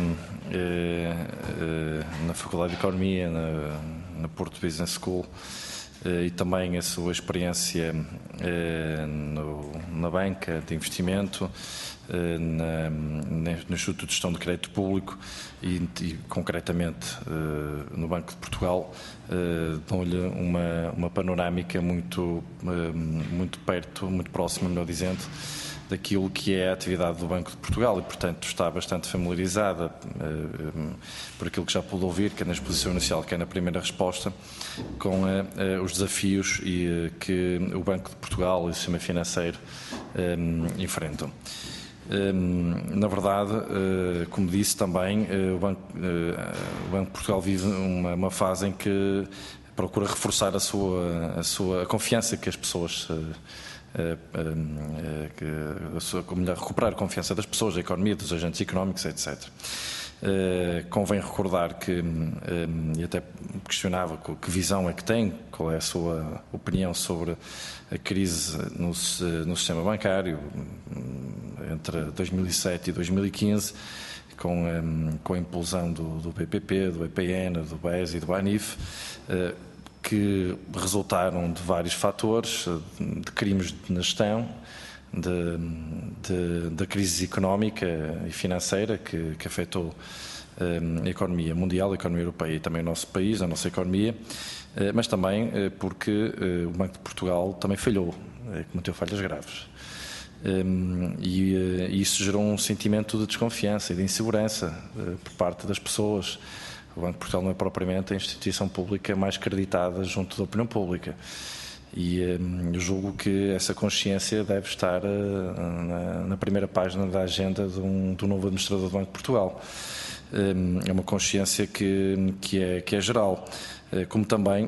uh, na Faculdade de Economia, na, na Porto Business School, Uh, e também a sua experiência uh, no, na banca de investimento, uh, na, no Instituto de Gestão de Crédito Público e, e concretamente, uh, no Banco de Portugal, uh, dão-lhe uma, uma panorâmica muito, uh, muito perto, muito próxima, melhor dizendo, daquilo que é a atividade do Banco de Portugal e, portanto, está bastante familiarizada uh, por aquilo que já pude ouvir, quer na exposição inicial, quer na primeira resposta, com uh, uh, os desafios e, uh, que o Banco de Portugal e o sistema financeiro um, enfrentam. Um, na verdade, uh, como disse também, uh, o, Banco, uh, o Banco de Portugal vive uma, uma fase em que procura reforçar a sua, a sua a confiança que as pessoas uh, recuperar a confiança das pessoas, da economia, dos agentes económicos, etcétera. Uh, convém recordar que, um, e até questionava que visão é que tem, qual é a sua opinião sobre a crise no, no sistema bancário entre dois mil e sete e dois mil e quinze, com, um, com a implosão do, do B P P, do B P N, do B E S e do BANIF, uh, que resultaram de vários fatores, de crimes na gestão, De, de, da crise económica e financeira que, que afetou um, a economia mundial, a economia europeia e também o nosso país, a nossa economia, uh, mas também uh, porque uh, o Banco de Portugal também falhou, uh, cometeu falhas graves. Um, e uh, isso gerou um sentimento de desconfiança e de insegurança uh, por parte das pessoas. O Banco de Portugal não é propriamente a instituição pública mais creditada junto da opinião pública. E um, eu julgo que essa consciência deve estar uh, na, na primeira página da agenda de um, do novo administrador do Banco de Portugal. Um, é uma consciência que, que, é, que é geral. Uh, como também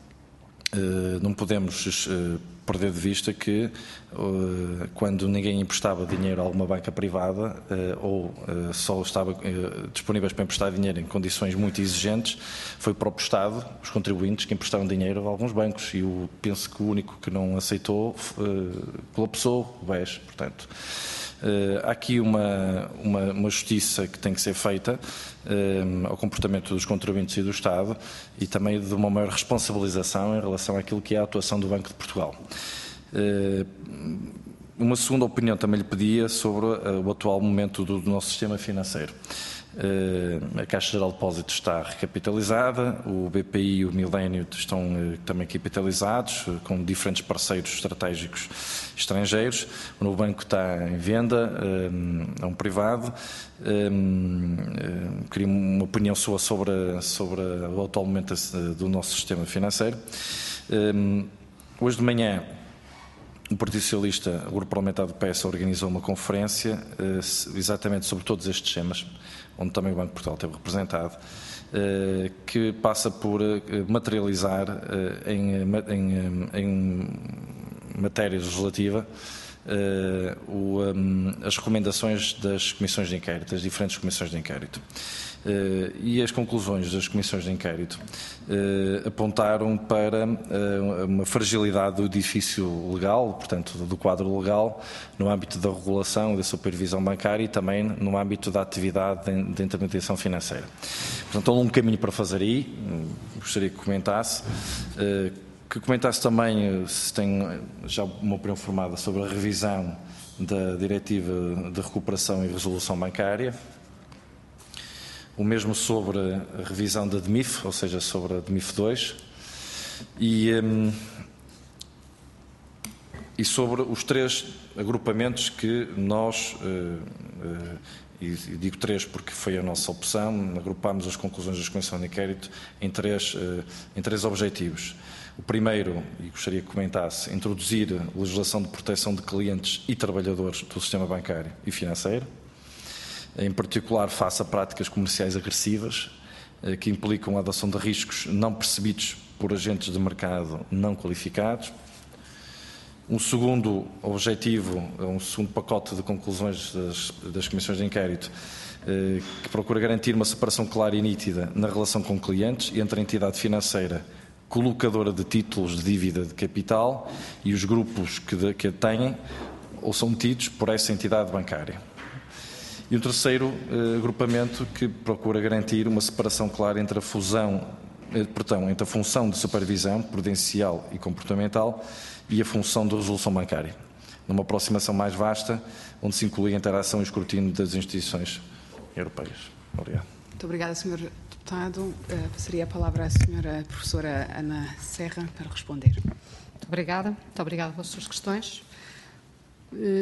uh, não podemos uh, perder de vista que uh, quando ninguém emprestava dinheiro a alguma banca privada uh, ou uh, só estava uh, disponíveis para emprestar dinheiro em condições muito exigentes, foi o próprio Estado, os contribuintes, que emprestaram dinheiro a alguns bancos, e eu penso que o único que não aceitou uh, colapsou, o B E S, portanto. Uh, há aqui uma, uma, uma justiça que tem que ser feita uh, ao comportamento dos contribuintes e do Estado, e também de uma maior responsabilização em relação àquilo que é a atuação do Banco de Portugal. Uh, uma segunda opinião também lhe pedia sobre uh, o atual momento do, do nosso sistema financeiro. Uh, a Caixa Geral de Depósitos está recapitalizada, o B P I e o Milênio estão uh, também capitalizados, uh, com diferentes parceiros estratégicos estrangeiros. O novo banco está em venda, uh, é um privado. Um, uh, queria uma opinião sua sobre, sobre o atual momento do nosso sistema financeiro. Um, hoje de manhã, o Partido Socialista, o Grupo Parlamentar do P S, organizou uma conferência uh, exatamente sobre todos estes temas, onde também o Banco de Portugal esteve representado, uh, que passa por uh, materializar uh, em, em, em matéria legislativa uh, o, um, as recomendações das comissões de inquérito, das diferentes comissões de inquérito. Uh, e as conclusões das comissões de inquérito uh, apontaram para uh, uma fragilidade do edifício legal, portanto, do quadro legal, no âmbito da regulação e da supervisão bancária e também no âmbito da atividade de, de intermediação financeira. Portanto, há um caminho para fazer aí, gostaria que comentasse. Uh, que comentasse também se tem já uma opinião formada sobre a revisão da Diretiva de Recuperação e Resolução Bancária. O mesmo sobre a revisão da D M I F, ou seja, sobre a D M I F dois, e, um, e sobre os três agrupamentos que nós, uh, uh, e digo três porque foi a nossa opção, agrupámos as conclusões da Comissão de Inquérito em três, uh, em três objetivos. O primeiro, e gostaria que comentasse, introduzir a legislação de proteção de clientes e trabalhadores do sistema bancário e financeiro, em particular face a práticas comerciais agressivas, que implicam a adoção de riscos não percebidos por agentes de mercado não qualificados. Um segundo objetivo, um segundo pacote de conclusões das, das comissões de inquérito, que procura garantir uma separação clara e nítida na relação com clientes entre a entidade financeira colocadora de títulos de dívida de capital e os grupos que, de, que a têm ou são tidos por essa entidade bancária. E um terceiro eh, agrupamento que procura garantir uma separação clara entre a fusão, eh, perdão, entre a função de supervisão prudencial e comportamental e a função de resolução bancária, numa aproximação mais vasta, onde se inclui a interação e o escrutínio das instituições europeias. Obrigado. Muito obrigada, senhor Deputado. Uh, passaria a palavra à senhora Professora Ana Serra para responder. Muito obrigada. Muito obrigada pelas suas questões. Uh,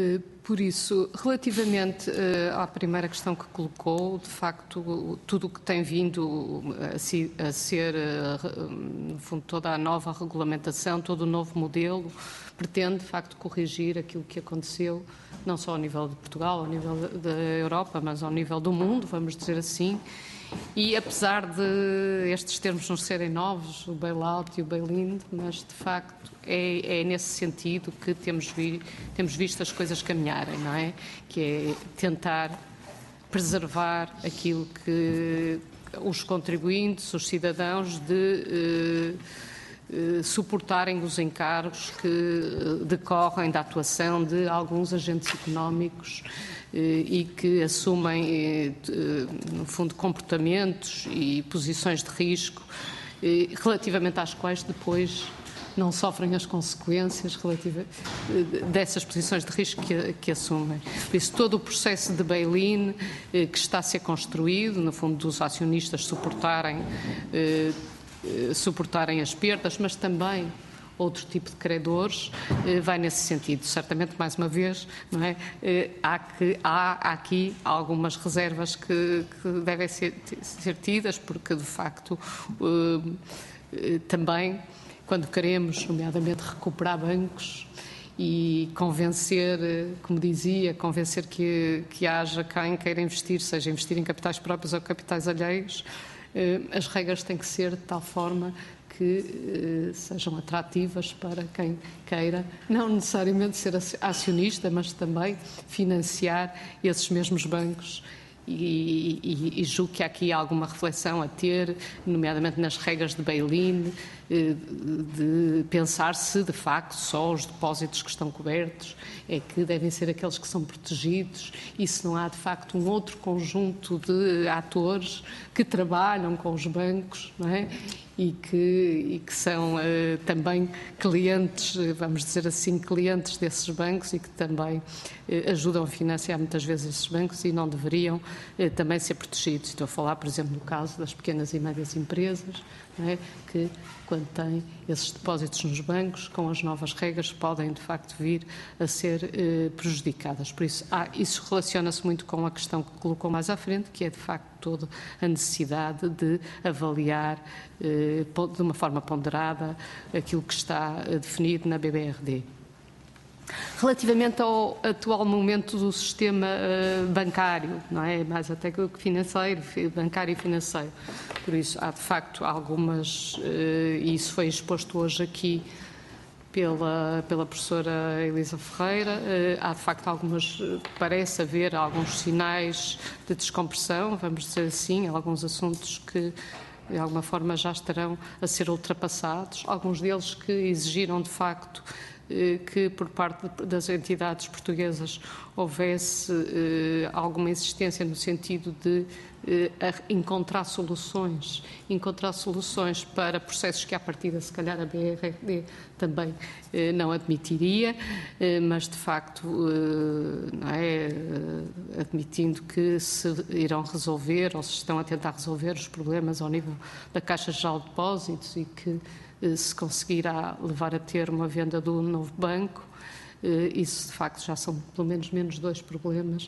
Por isso, relativamente uh, à primeira questão que colocou, de facto, tudo o que tem vindo a, si, a ser, uh, no fundo, toda a nova regulamentação, todo o novo modelo, pretende, de facto, corrigir aquilo que aconteceu, não só ao nível de Portugal, ao nível da Europa, mas ao nível do mundo, vamos dizer assim. E apesar de estes termos não serem novos, o bail-out e o bail-in, mas de facto é, é nesse sentido que temos, vi, temos visto as coisas caminharem, não é? Que é tentar preservar aquilo que os contribuintes, os cidadãos, de eh, eh, suportarem os encargos que decorrem da atuação de alguns agentes económicos e que assumem, no fundo, comportamentos e posições de risco relativamente às quais depois não sofrem as consequências relativa, dessas posições de risco que, que assumem. Por isso, todo o processo de bail-in que está a ser construído, no fundo, dos acionistas suportarem, suportarem as perdas, mas também outro tipo de credores, vai nesse sentido. Certamente, mais uma vez, não é? há, que, há aqui algumas reservas que, que devem ser, ser tidas, porque, de facto, também, quando queremos, nomeadamente, recuperar bancos e convencer, como dizia, convencer que, que haja quem queira investir, seja investir em capitais próprios ou capitais alheios, as regras têm que ser de tal forma que eh, sejam atrativas para quem queira, não necessariamente ser acionista, mas também financiar esses mesmos bancos. E, e, e julgo que há aqui alguma reflexão a ter, nomeadamente nas regras de bail-in, eh, de pensar se de facto só os depósitos que estão cobertos é que devem ser aqueles que são protegidos e se não há de facto um outro conjunto de atores que trabalham com os bancos, não é? E que, e que são uh, também clientes, vamos dizer assim, clientes desses bancos e que também uh, ajudam a financiar muitas vezes esses bancos e não deveriam uh, também ser protegidos. Estou a falar, por exemplo, no caso das pequenas e médias empresas, não é? Que quando têm esses depósitos nos bancos, com as novas regras, podem de facto vir a ser uh, prejudicadas. Por isso, ah, isso relaciona-se muito com a questão que colocou mais à frente, que é de facto toda a necessidade de avaliar uh, de uma forma ponderada aquilo que está uh, definido na B B R D. Relativamente ao atual momento do sistema uh, bancário, não é? Mais até que financeiro, bancário e financeiro. Por isso, há de facto algumas, uh, e isso foi exposto hoje aqui pela, pela professora Elisa Ferreira, uh, há de facto algumas, parece haver alguns sinais de descompressão, vamos dizer assim, alguns assuntos que de alguma forma já estarão a ser ultrapassados, alguns deles que exigiram de facto que por parte das entidades portuguesas houvesse eh, alguma insistência no sentido de eh, encontrar soluções, encontrar soluções para processos que à partida se calhar a B R D também eh, não admitiria, eh, mas de facto eh, não é, eh, admitindo que se irão resolver ou se estão a tentar resolver os problemas ao nível da Caixa Geral de Depósitos e que se conseguirá levar a ter uma venda do novo banco. Isso, de facto, já são pelo menos menos dois problemas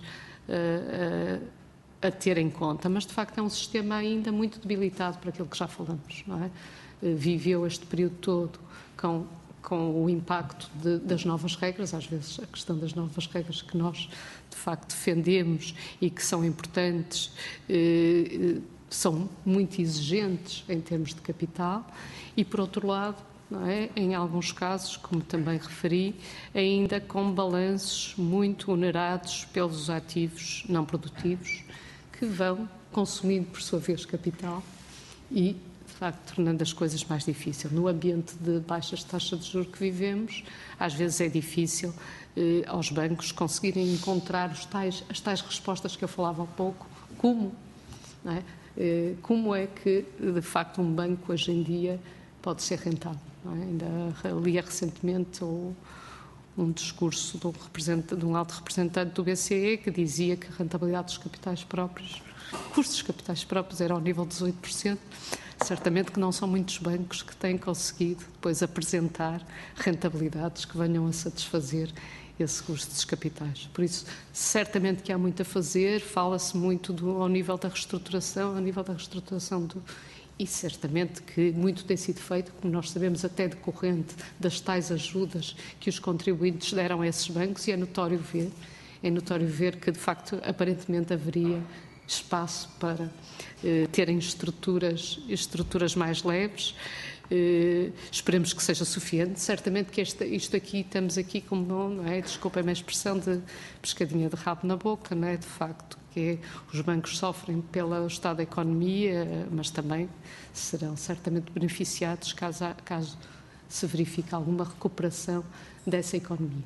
a ter em conta. Mas, de facto, é um sistema ainda muito debilitado para aquilo que já falamos, não é? Viveu este período todo com, com o impacto de, das novas regras, às vezes a questão das novas regras que nós, de facto, defendemos e que são importantes, são muito exigentes em termos de capital e, por outro lado, não é, em alguns casos, como também referi, ainda com balanços muito onerados pelos ativos não produtivos que vão consumindo, por sua vez, capital e, de facto, tornando as coisas mais difíceis. No ambiente de baixas taxas de juros que vivemos, às vezes é difícil eh, aos bancos conseguirem encontrar os tais, as tais respostas que eu falava há pouco, como, não é? Como é que, de facto, um banco hoje em dia pode ser rentável? Não é? Ainda lia recentemente um discurso de um, representante, de um alto representante do B C E que dizia que a rentabilidade dos capitais próprios, custos de capitais próprios, era ao nível de dezoito por cento. Certamente que não são muitos bancos que têm conseguido depois apresentar rentabilidades que venham a satisfazer esse custo dos capitais. Por isso, certamente que há muito a fazer, fala-se muito do, ao nível da reestruturação, ao nível da reestruturação do... E certamente que muito tem sido feito, como nós sabemos, até decorrente das tais ajudas que os contribuintes deram a esses bancos, e é notório ver, é notório ver que, de facto, aparentemente haveria espaço para eh, terem estruturas, estruturas mais leves. Uh, esperemos que seja suficiente. Certamente que esta, isto aqui, estamos aqui como, não é? Desculpem-me a expressão de pescadinha de rabo na boca, não é? De facto, que é, os bancos sofrem pelo estado da economia, mas também serão certamente beneficiados caso, caso se verifique alguma recuperação dessa economia.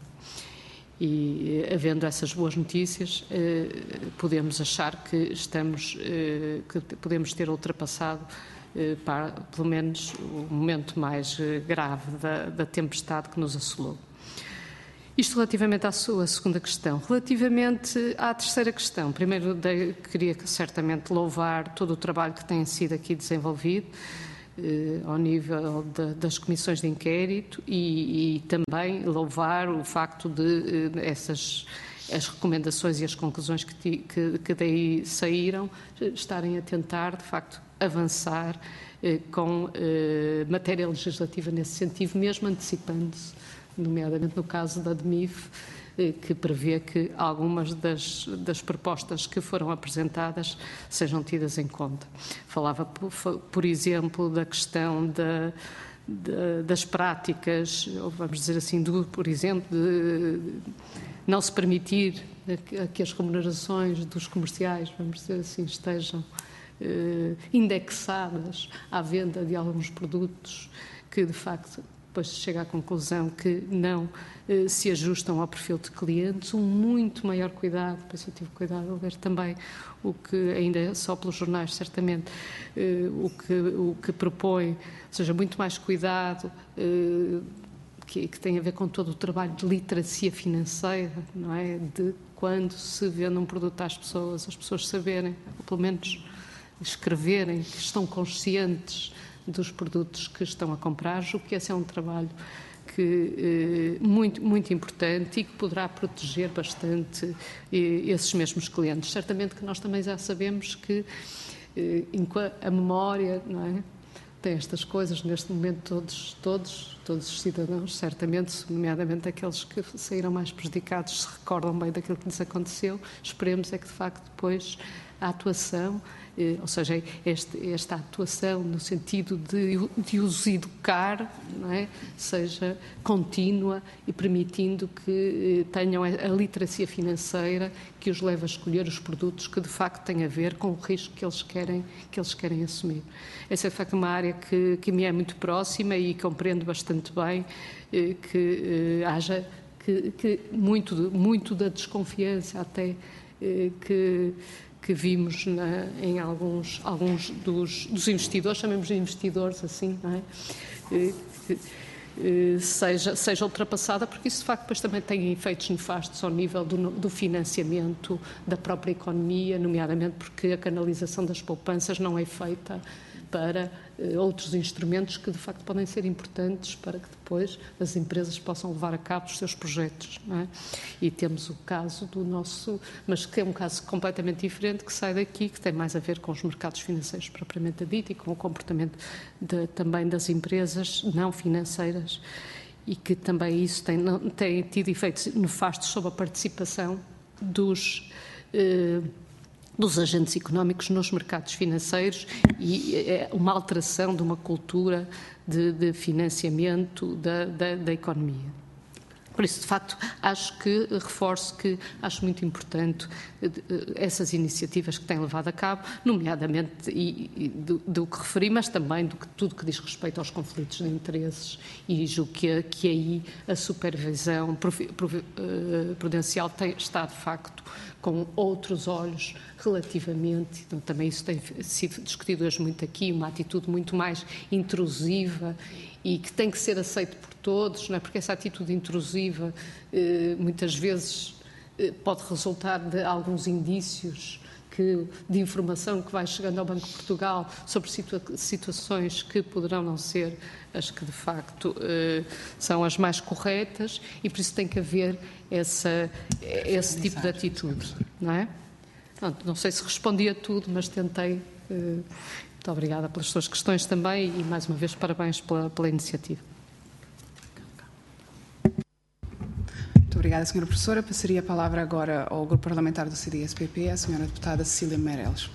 E, havendo essas boas notícias, uh, podemos achar que estamos, uh, que podemos ter ultrapassado para, pelo menos, o momento mais grave da, da tempestade que nos assolou. Isto relativamente à sua segunda questão. Relativamente à terceira questão, primeiro de, queria certamente louvar todo o trabalho que tem sido aqui desenvolvido eh, ao nível de, das comissões de inquérito e, e também louvar o facto de eh, essas as recomendações e as conclusões que, que, que daí saíram estarem a tentar, de facto, avançar eh, com eh, matéria legislativa nesse sentido, mesmo antecipando-se, nomeadamente no caso da ADMIF, eh, que prevê que algumas das, das propostas que foram apresentadas sejam tidas em conta. Falava, por, por exemplo, da questão da, da, das práticas, ou vamos dizer assim, do, por exemplo, de não se permitir que as remunerações dos comerciais, vamos dizer assim, estejam eh, indexadas à venda de alguns produtos que, de facto, depois se chega à conclusão que não eh, se ajustam ao perfil de clientes. Um muito maior cuidado, depois eu tive cuidado de ler também o que, ainda só pelos jornais, certamente, eh, o, que, o que propõe, ou seja, muito mais cuidado, eh, Que, que tem a ver com todo o trabalho de literacia financeira, não é? De quando se vende um produto às pessoas, as pessoas saberem, ou pelo menos escreverem que estão conscientes dos produtos que estão a comprar. Julgo que esse é um trabalho que, eh, muito, muito importante e que poderá proteger bastante eh, esses mesmos clientes. Certamente que nós também já sabemos que eh, a memória, não é? Tem estas coisas, neste momento todos, todos, todos os cidadãos, certamente, nomeadamente aqueles que saíram mais prejudicados, se recordam bem daquilo que lhes aconteceu. Esperemos é que, de facto, depois a atuação, eh, ou seja, este, esta atuação no sentido de, de os educar, não é? Seja contínua e permitindo que eh, tenham a, a literacia financeira que os leve a escolher os produtos que, de facto, têm a ver com o risco que eles querem, que eles querem assumir. Essa é, de facto, uma área que, que me é muito próxima e compreendo bastante bem eh, que eh, haja que, que muito, muito da desconfiança até eh, que que vimos na, em alguns, alguns dos, dos investidores, chamemos de investidores assim, não é? Que, seja, seja ultrapassada, porque isso de facto depois também tem efeitos nefastos ao nível do, do financiamento da própria economia, nomeadamente porque a canalização das poupanças não é feita para uh, outros instrumentos que de facto podem ser importantes para que depois as empresas possam levar a cabo os seus projetos, não é? E temos o caso do nosso, mas que é um caso completamente diferente, que sai daqui, que tem mais a ver com os mercados financeiros propriamente dito e com o comportamento de, também das empresas não financeiras, e que também isso tem, não, tem tido efeitos nefastos sobre a participação dos uh, dos agentes económicos nos mercados financeiros e é uma alteração de uma cultura de, de financiamento da, da, da economia. Por isso, de facto, acho que, reforço que acho muito importante essas iniciativas que têm levado a cabo, nomeadamente e, e do, do que referi, mas também do que tudo que diz respeito aos conflitos de interesses, e julgo que, que aí a supervisão prudencial tem, está, de facto, com outros olhos relativamente, então, também isso tem sido discutido hoje muito aqui, uma atitude muito mais intrusiva e que tem que ser aceito por todos, não é? Porque essa atitude intrusiva eh, muitas vezes eh, pode resultar de alguns indícios que, de informação que vai chegando ao Banco de Portugal sobre situa situações que poderão não ser as que de facto eh, são as mais corretas, e por isso tem que haver essa, esse tipo de atitude, não é? Não, não sei se respondi a tudo, mas tentei. Eh, muito obrigada pelas suas questões também e, mais uma vez, parabéns pela, pela iniciativa. Muito obrigada, senhora Professora. Passaria a palavra agora ao Grupo Parlamentar do C D S P P, a senhora Deputada Cecília Meireles.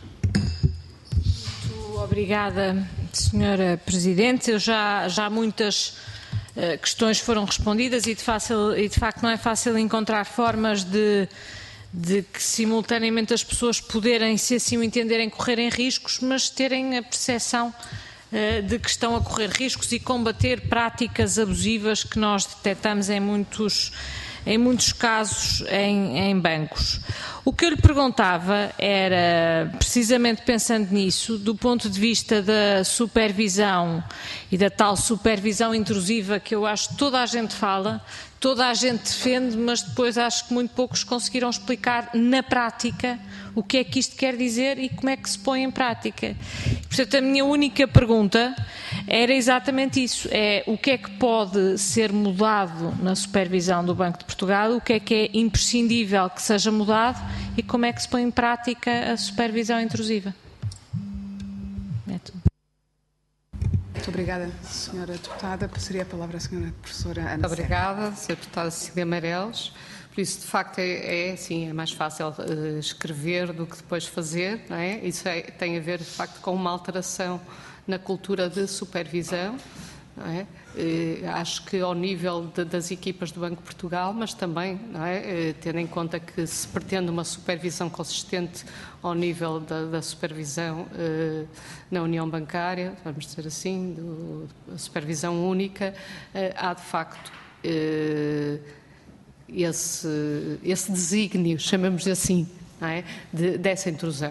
Muito obrigada, senhora Presidente. Eu já, já muitas uh, questões foram respondidas e de, fácil, e de facto não é fácil encontrar formas de, de que simultaneamente as pessoas poderem, se assim o entenderem, correrem riscos, mas terem a percepção uh, de que estão a correr riscos e combater práticas abusivas que nós detectamos em muitos em muitos casos em, em bancos. O que eu lhe perguntava era, precisamente pensando nisso, do ponto de vista da supervisão e da tal supervisão intrusiva que eu acho que toda a gente fala, toda a gente defende, mas depois acho que muito poucos conseguiram explicar na prática o que é que isto quer dizer e como é que se põe em prática. Portanto, a minha única pergunta era exatamente isso, é o que é que pode ser mudado na supervisão do Banco de Portugal, o que é que é imprescindível que seja mudado e como é que se põe em prática a supervisão intrusiva. É tudo. Muito obrigada, senhora Deputada. Passaria a palavra à senhora Professora Ana Muito obrigada, senhora Deputada Cecília Meireles. Por isso, de facto, é, é, sim, é mais fácil uh, escrever do que depois fazer, não é? Isso é, tem a ver, de facto, com uma alteração na cultura de supervisão, não é? Uh, acho que ao nível de, das equipas do Banco de Portugal, mas também, não é? Uh, tendo em conta que se pretende uma supervisão consistente ao nível da, da supervisão uh, na União Bancária, vamos dizer assim, do, da supervisão única, uh, há de facto uh, esse, esse desígnio, chamamos assim, não é? de, dessa intrusão.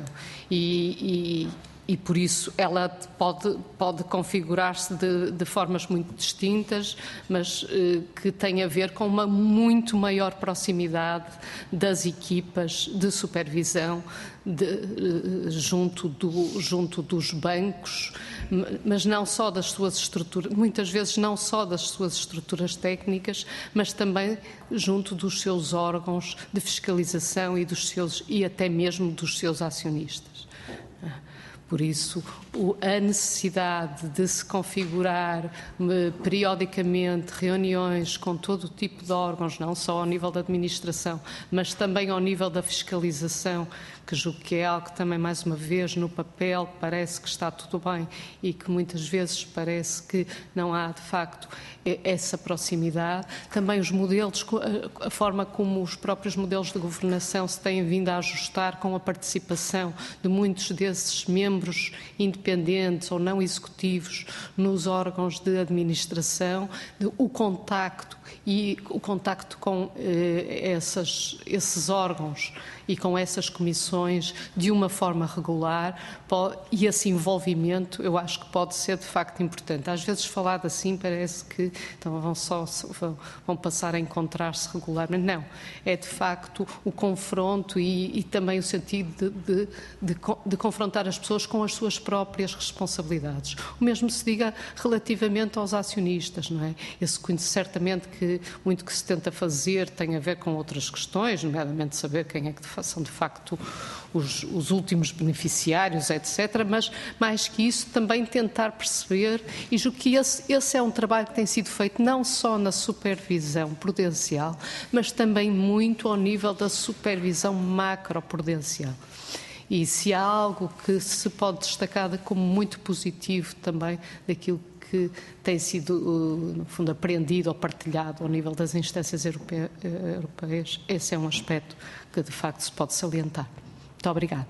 E, e, e por isso ela pode, pode configurar-se de, de formas muito distintas, mas eh, que tem a ver com uma muito maior proximidade das equipas de supervisão de, eh, junto, do, junto dos bancos, mas não só das suas estruturas, muitas vezes não só das suas estruturas técnicas, mas também junto dos seus órgãos de fiscalização e, dos seus, e até mesmo dos seus acionistas. Por isso, a necessidade de se configurar periodicamente reuniões com todo o tipo de órgãos, não só ao nível da administração, mas também ao nível da fiscalização, que julgo que é algo que também, mais uma vez, no papel parece que está tudo bem e que muitas vezes parece que não há, de facto, essa proximidade. Também os modelos, a forma como os próprios modelos de governação se têm vindo a ajustar com a participação de muitos desses membros independentes ou não executivos nos órgãos de administração, de, o contacto e o contacto com eh, essas, esses órgãos e com essas comissões de uma forma regular, pode, e esse envolvimento eu acho que pode ser de facto importante. Às vezes falado assim parece que então, vão, só, vão, vão passar a encontrar-se regularmente. Não, é de facto o confronto e, e também o sentido de, de, de, de confrontar as pessoas com as suas próprias responsabilidades. O mesmo se diga relativamente aos acionistas, não é? Esse certamente que muito que se tenta fazer tem a ver com outras questões, nomeadamente saber quem é que são de facto os, os últimos beneficiários, etcétera. Mas, mais que isso, também tentar perceber, e julgo que esse, esse é um trabalho que tem sido feito não só na supervisão prudencial, mas também muito ao nível da supervisão macroprudencial. E se há algo que se pode destacar como muito positivo também daquilo que tem sido, no fundo, aprendido ou partilhado ao nível das instâncias europeias, esse é um aspecto que, de facto, se pode salientar. Muito obrigada.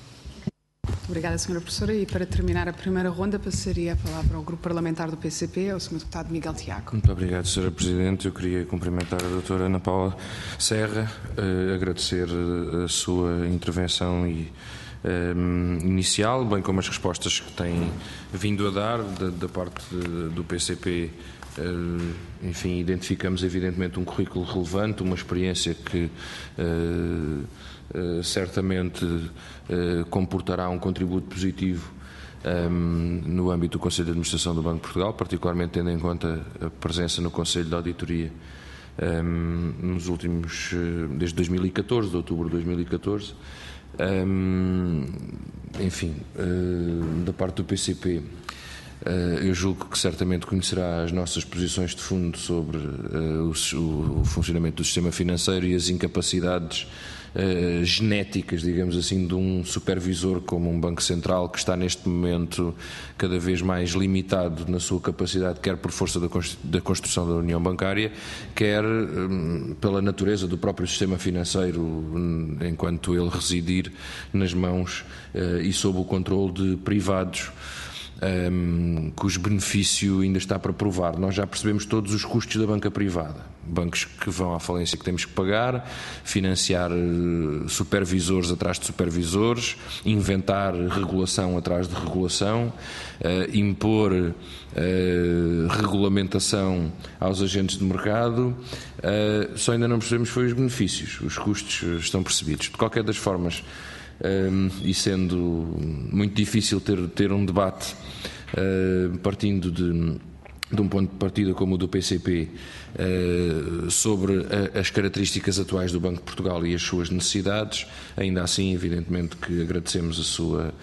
Muito obrigada, senhora Professora. E para terminar a primeira ronda, passaria a palavra ao Grupo Parlamentar do P C P, ao senhor Deputado Miguel Tiago. Muito obrigado, senhora Presidente. Eu queria cumprimentar a doutora Ana Paula Serra, eh, agradecer a sua intervenção e Um, inicial, bem como as respostas que tem vindo a dar da, da parte de, do P C P enfim, identificamos evidentemente um currículo relevante, uma experiência que certamente comportará um contributo positivo no âmbito do Conselho de Administração do Banco de Portugal, particularmente tendo em conta a presença no Conselho de Auditoria nos últimos, desde dois mil e catorze, de outubro de dois mil e catorze. Enfim, da parte do P C P, eu julgo que certamente conhecerá as nossas posições de fundo sobre o funcionamento do sistema financeiro e as incapacidades Uh, genéticas, digamos assim, de um supervisor como um Banco Central, que está neste momento cada vez mais limitado na sua capacidade, quer por força da construção da União Bancária, quer um, pela natureza do próprio sistema financeiro, um, enquanto ele residir nas mãos uh, e sob o controle de privados, Um, cujo benefício ainda está para provar. Nós já percebemos todos os custos da banca privada, bancos que vão à falência que temos que pagar, financiar uh, supervisores atrás de supervisores, inventar regulação atrás de regulação, uh, impor uh, regulamentação aos agentes de mercado. Uh, só ainda não percebemos foi os benefícios. Os custos estão percebidos. De qualquer das formas, Um, e sendo muito difícil ter, ter um debate uh, partindo de, de um ponto de partida como o do P C P uh, sobre a, as características atuais do Banco de Portugal e as suas necessidades, ainda assim, evidentemente que agradecemos a sua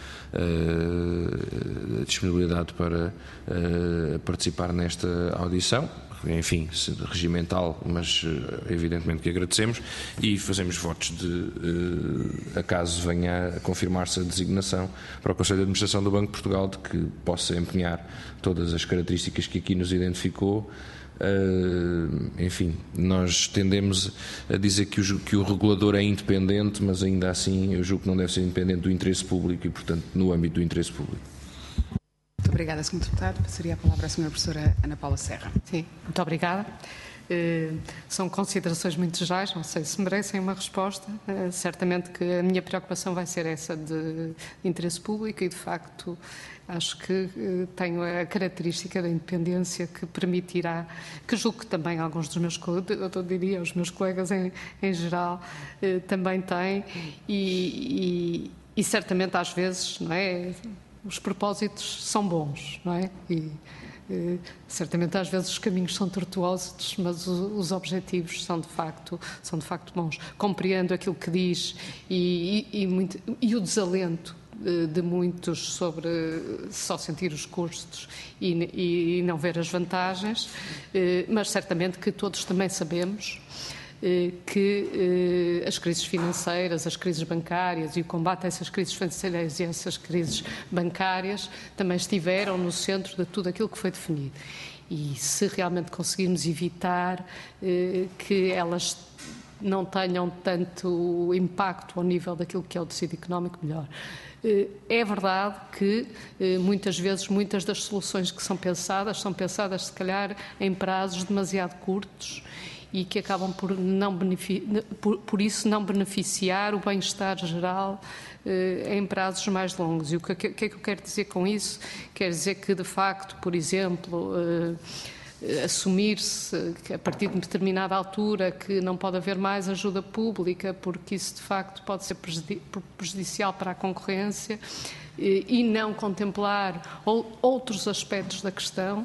uh, disponibilidade para uh, participar nesta audição. Enfim, regimental, mas evidentemente que agradecemos e fazemos votos de, acaso venha a confirmar-se a designação para o Conselho de Administração do Banco de Portugal, de que possa empenhar todas as características que aqui nos identificou. Enfim, nós tendemos a dizer que o, que o regulador é independente, mas ainda assim eu julgo que não deve ser independente do interesse público e, portanto, no âmbito do interesse público. Muito obrigada, senhor Deputado. Passaria a palavra à senhora Professora Ana Paula Serra. Sim, muito obrigada. Uh, são considerações muito gerais, não sei se merecem uma resposta. Uh, certamente que a minha preocupação vai ser essa de interesse público e, de facto, acho que uh, tenho a característica da independência que permitirá, que julgo que também alguns dos meus colegas, eu diria, os meus colegas em, em geral, uh, também têm e, e, e certamente às vezes, não é? Os propósitos são bons, não é? E, eh, certamente às vezes os caminhos são tortuosos, mas os, os objetivos são de facto são de facto bons. Compreendo aquilo que diz e, e, e, muito, e o desalento de, de muitos sobre só sentir os custos e, e, e não ver as vantagens, eh, mas certamente que todos também sabemos que eh, as crises financeiras, as crises bancárias e o combate a essas crises financeiras e a essas crises bancárias também estiveram no centro de tudo aquilo que foi definido. E se realmente conseguirmos evitar eh, que elas não tenham tanto impacto ao nível daquilo que é o tecido económico, melhor. É verdade que muitas vezes muitas das soluções que são pensadas são pensadas se calhar em prazos demasiado curtos e que acabam por, não por, por isso não beneficiar o bem-estar geral eh, em prazos mais longos. E o que, que, que é que eu quero dizer com isso? Quer dizer que, de facto, por exemplo, eh, assumir-se que a partir de determinada altura que não pode haver mais ajuda pública porque isso, de facto, pode ser prejudicial para a concorrência eh, e não contemplar ou, outros aspectos da questão,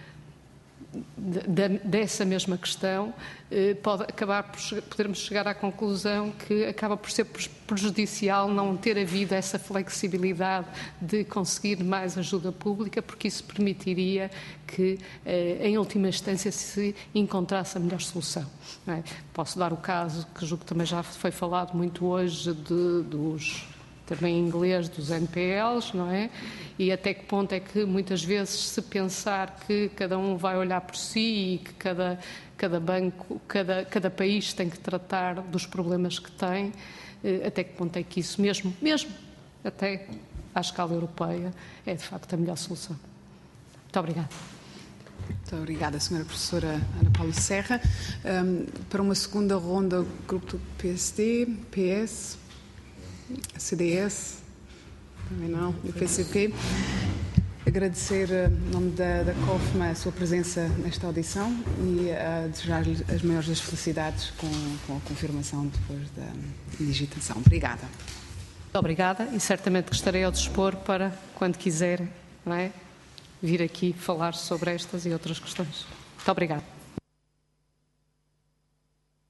dessa mesma questão, pode acabar por podermos chegar à conclusão que acaba por ser prejudicial não ter havido essa flexibilidade de conseguir mais ajuda pública, porque isso permitiria que, em última instância, se encontrasse a melhor solução. Não é? Posso dar o caso, que julgo que também já foi falado muito hoje, de, dos... também em inglês, dos N P Ls, não é? E até que ponto é que muitas vezes se pensar que cada um vai olhar por si e que cada, cada banco, cada, cada país tem que tratar dos problemas que tem, até que ponto é que isso mesmo, mesmo até à escala europeia, é de facto a melhor solução. Muito obrigada. Muito obrigada, senhora Professora Ana Paula Serra. Um, para uma segunda ronda, o grupo do P S D, P S... C D S, também não, e P C P. agradecer, em nome da, da COFMA, a sua presença nesta audição e uh, desejar-lhe as maiores das felicidades com, com a confirmação depois da digitação. Obrigada. Muito obrigada e certamente que estarei ao dispor para, quando quiserem, não é, vir aqui falar sobre estas e outras questões. Muito obrigada.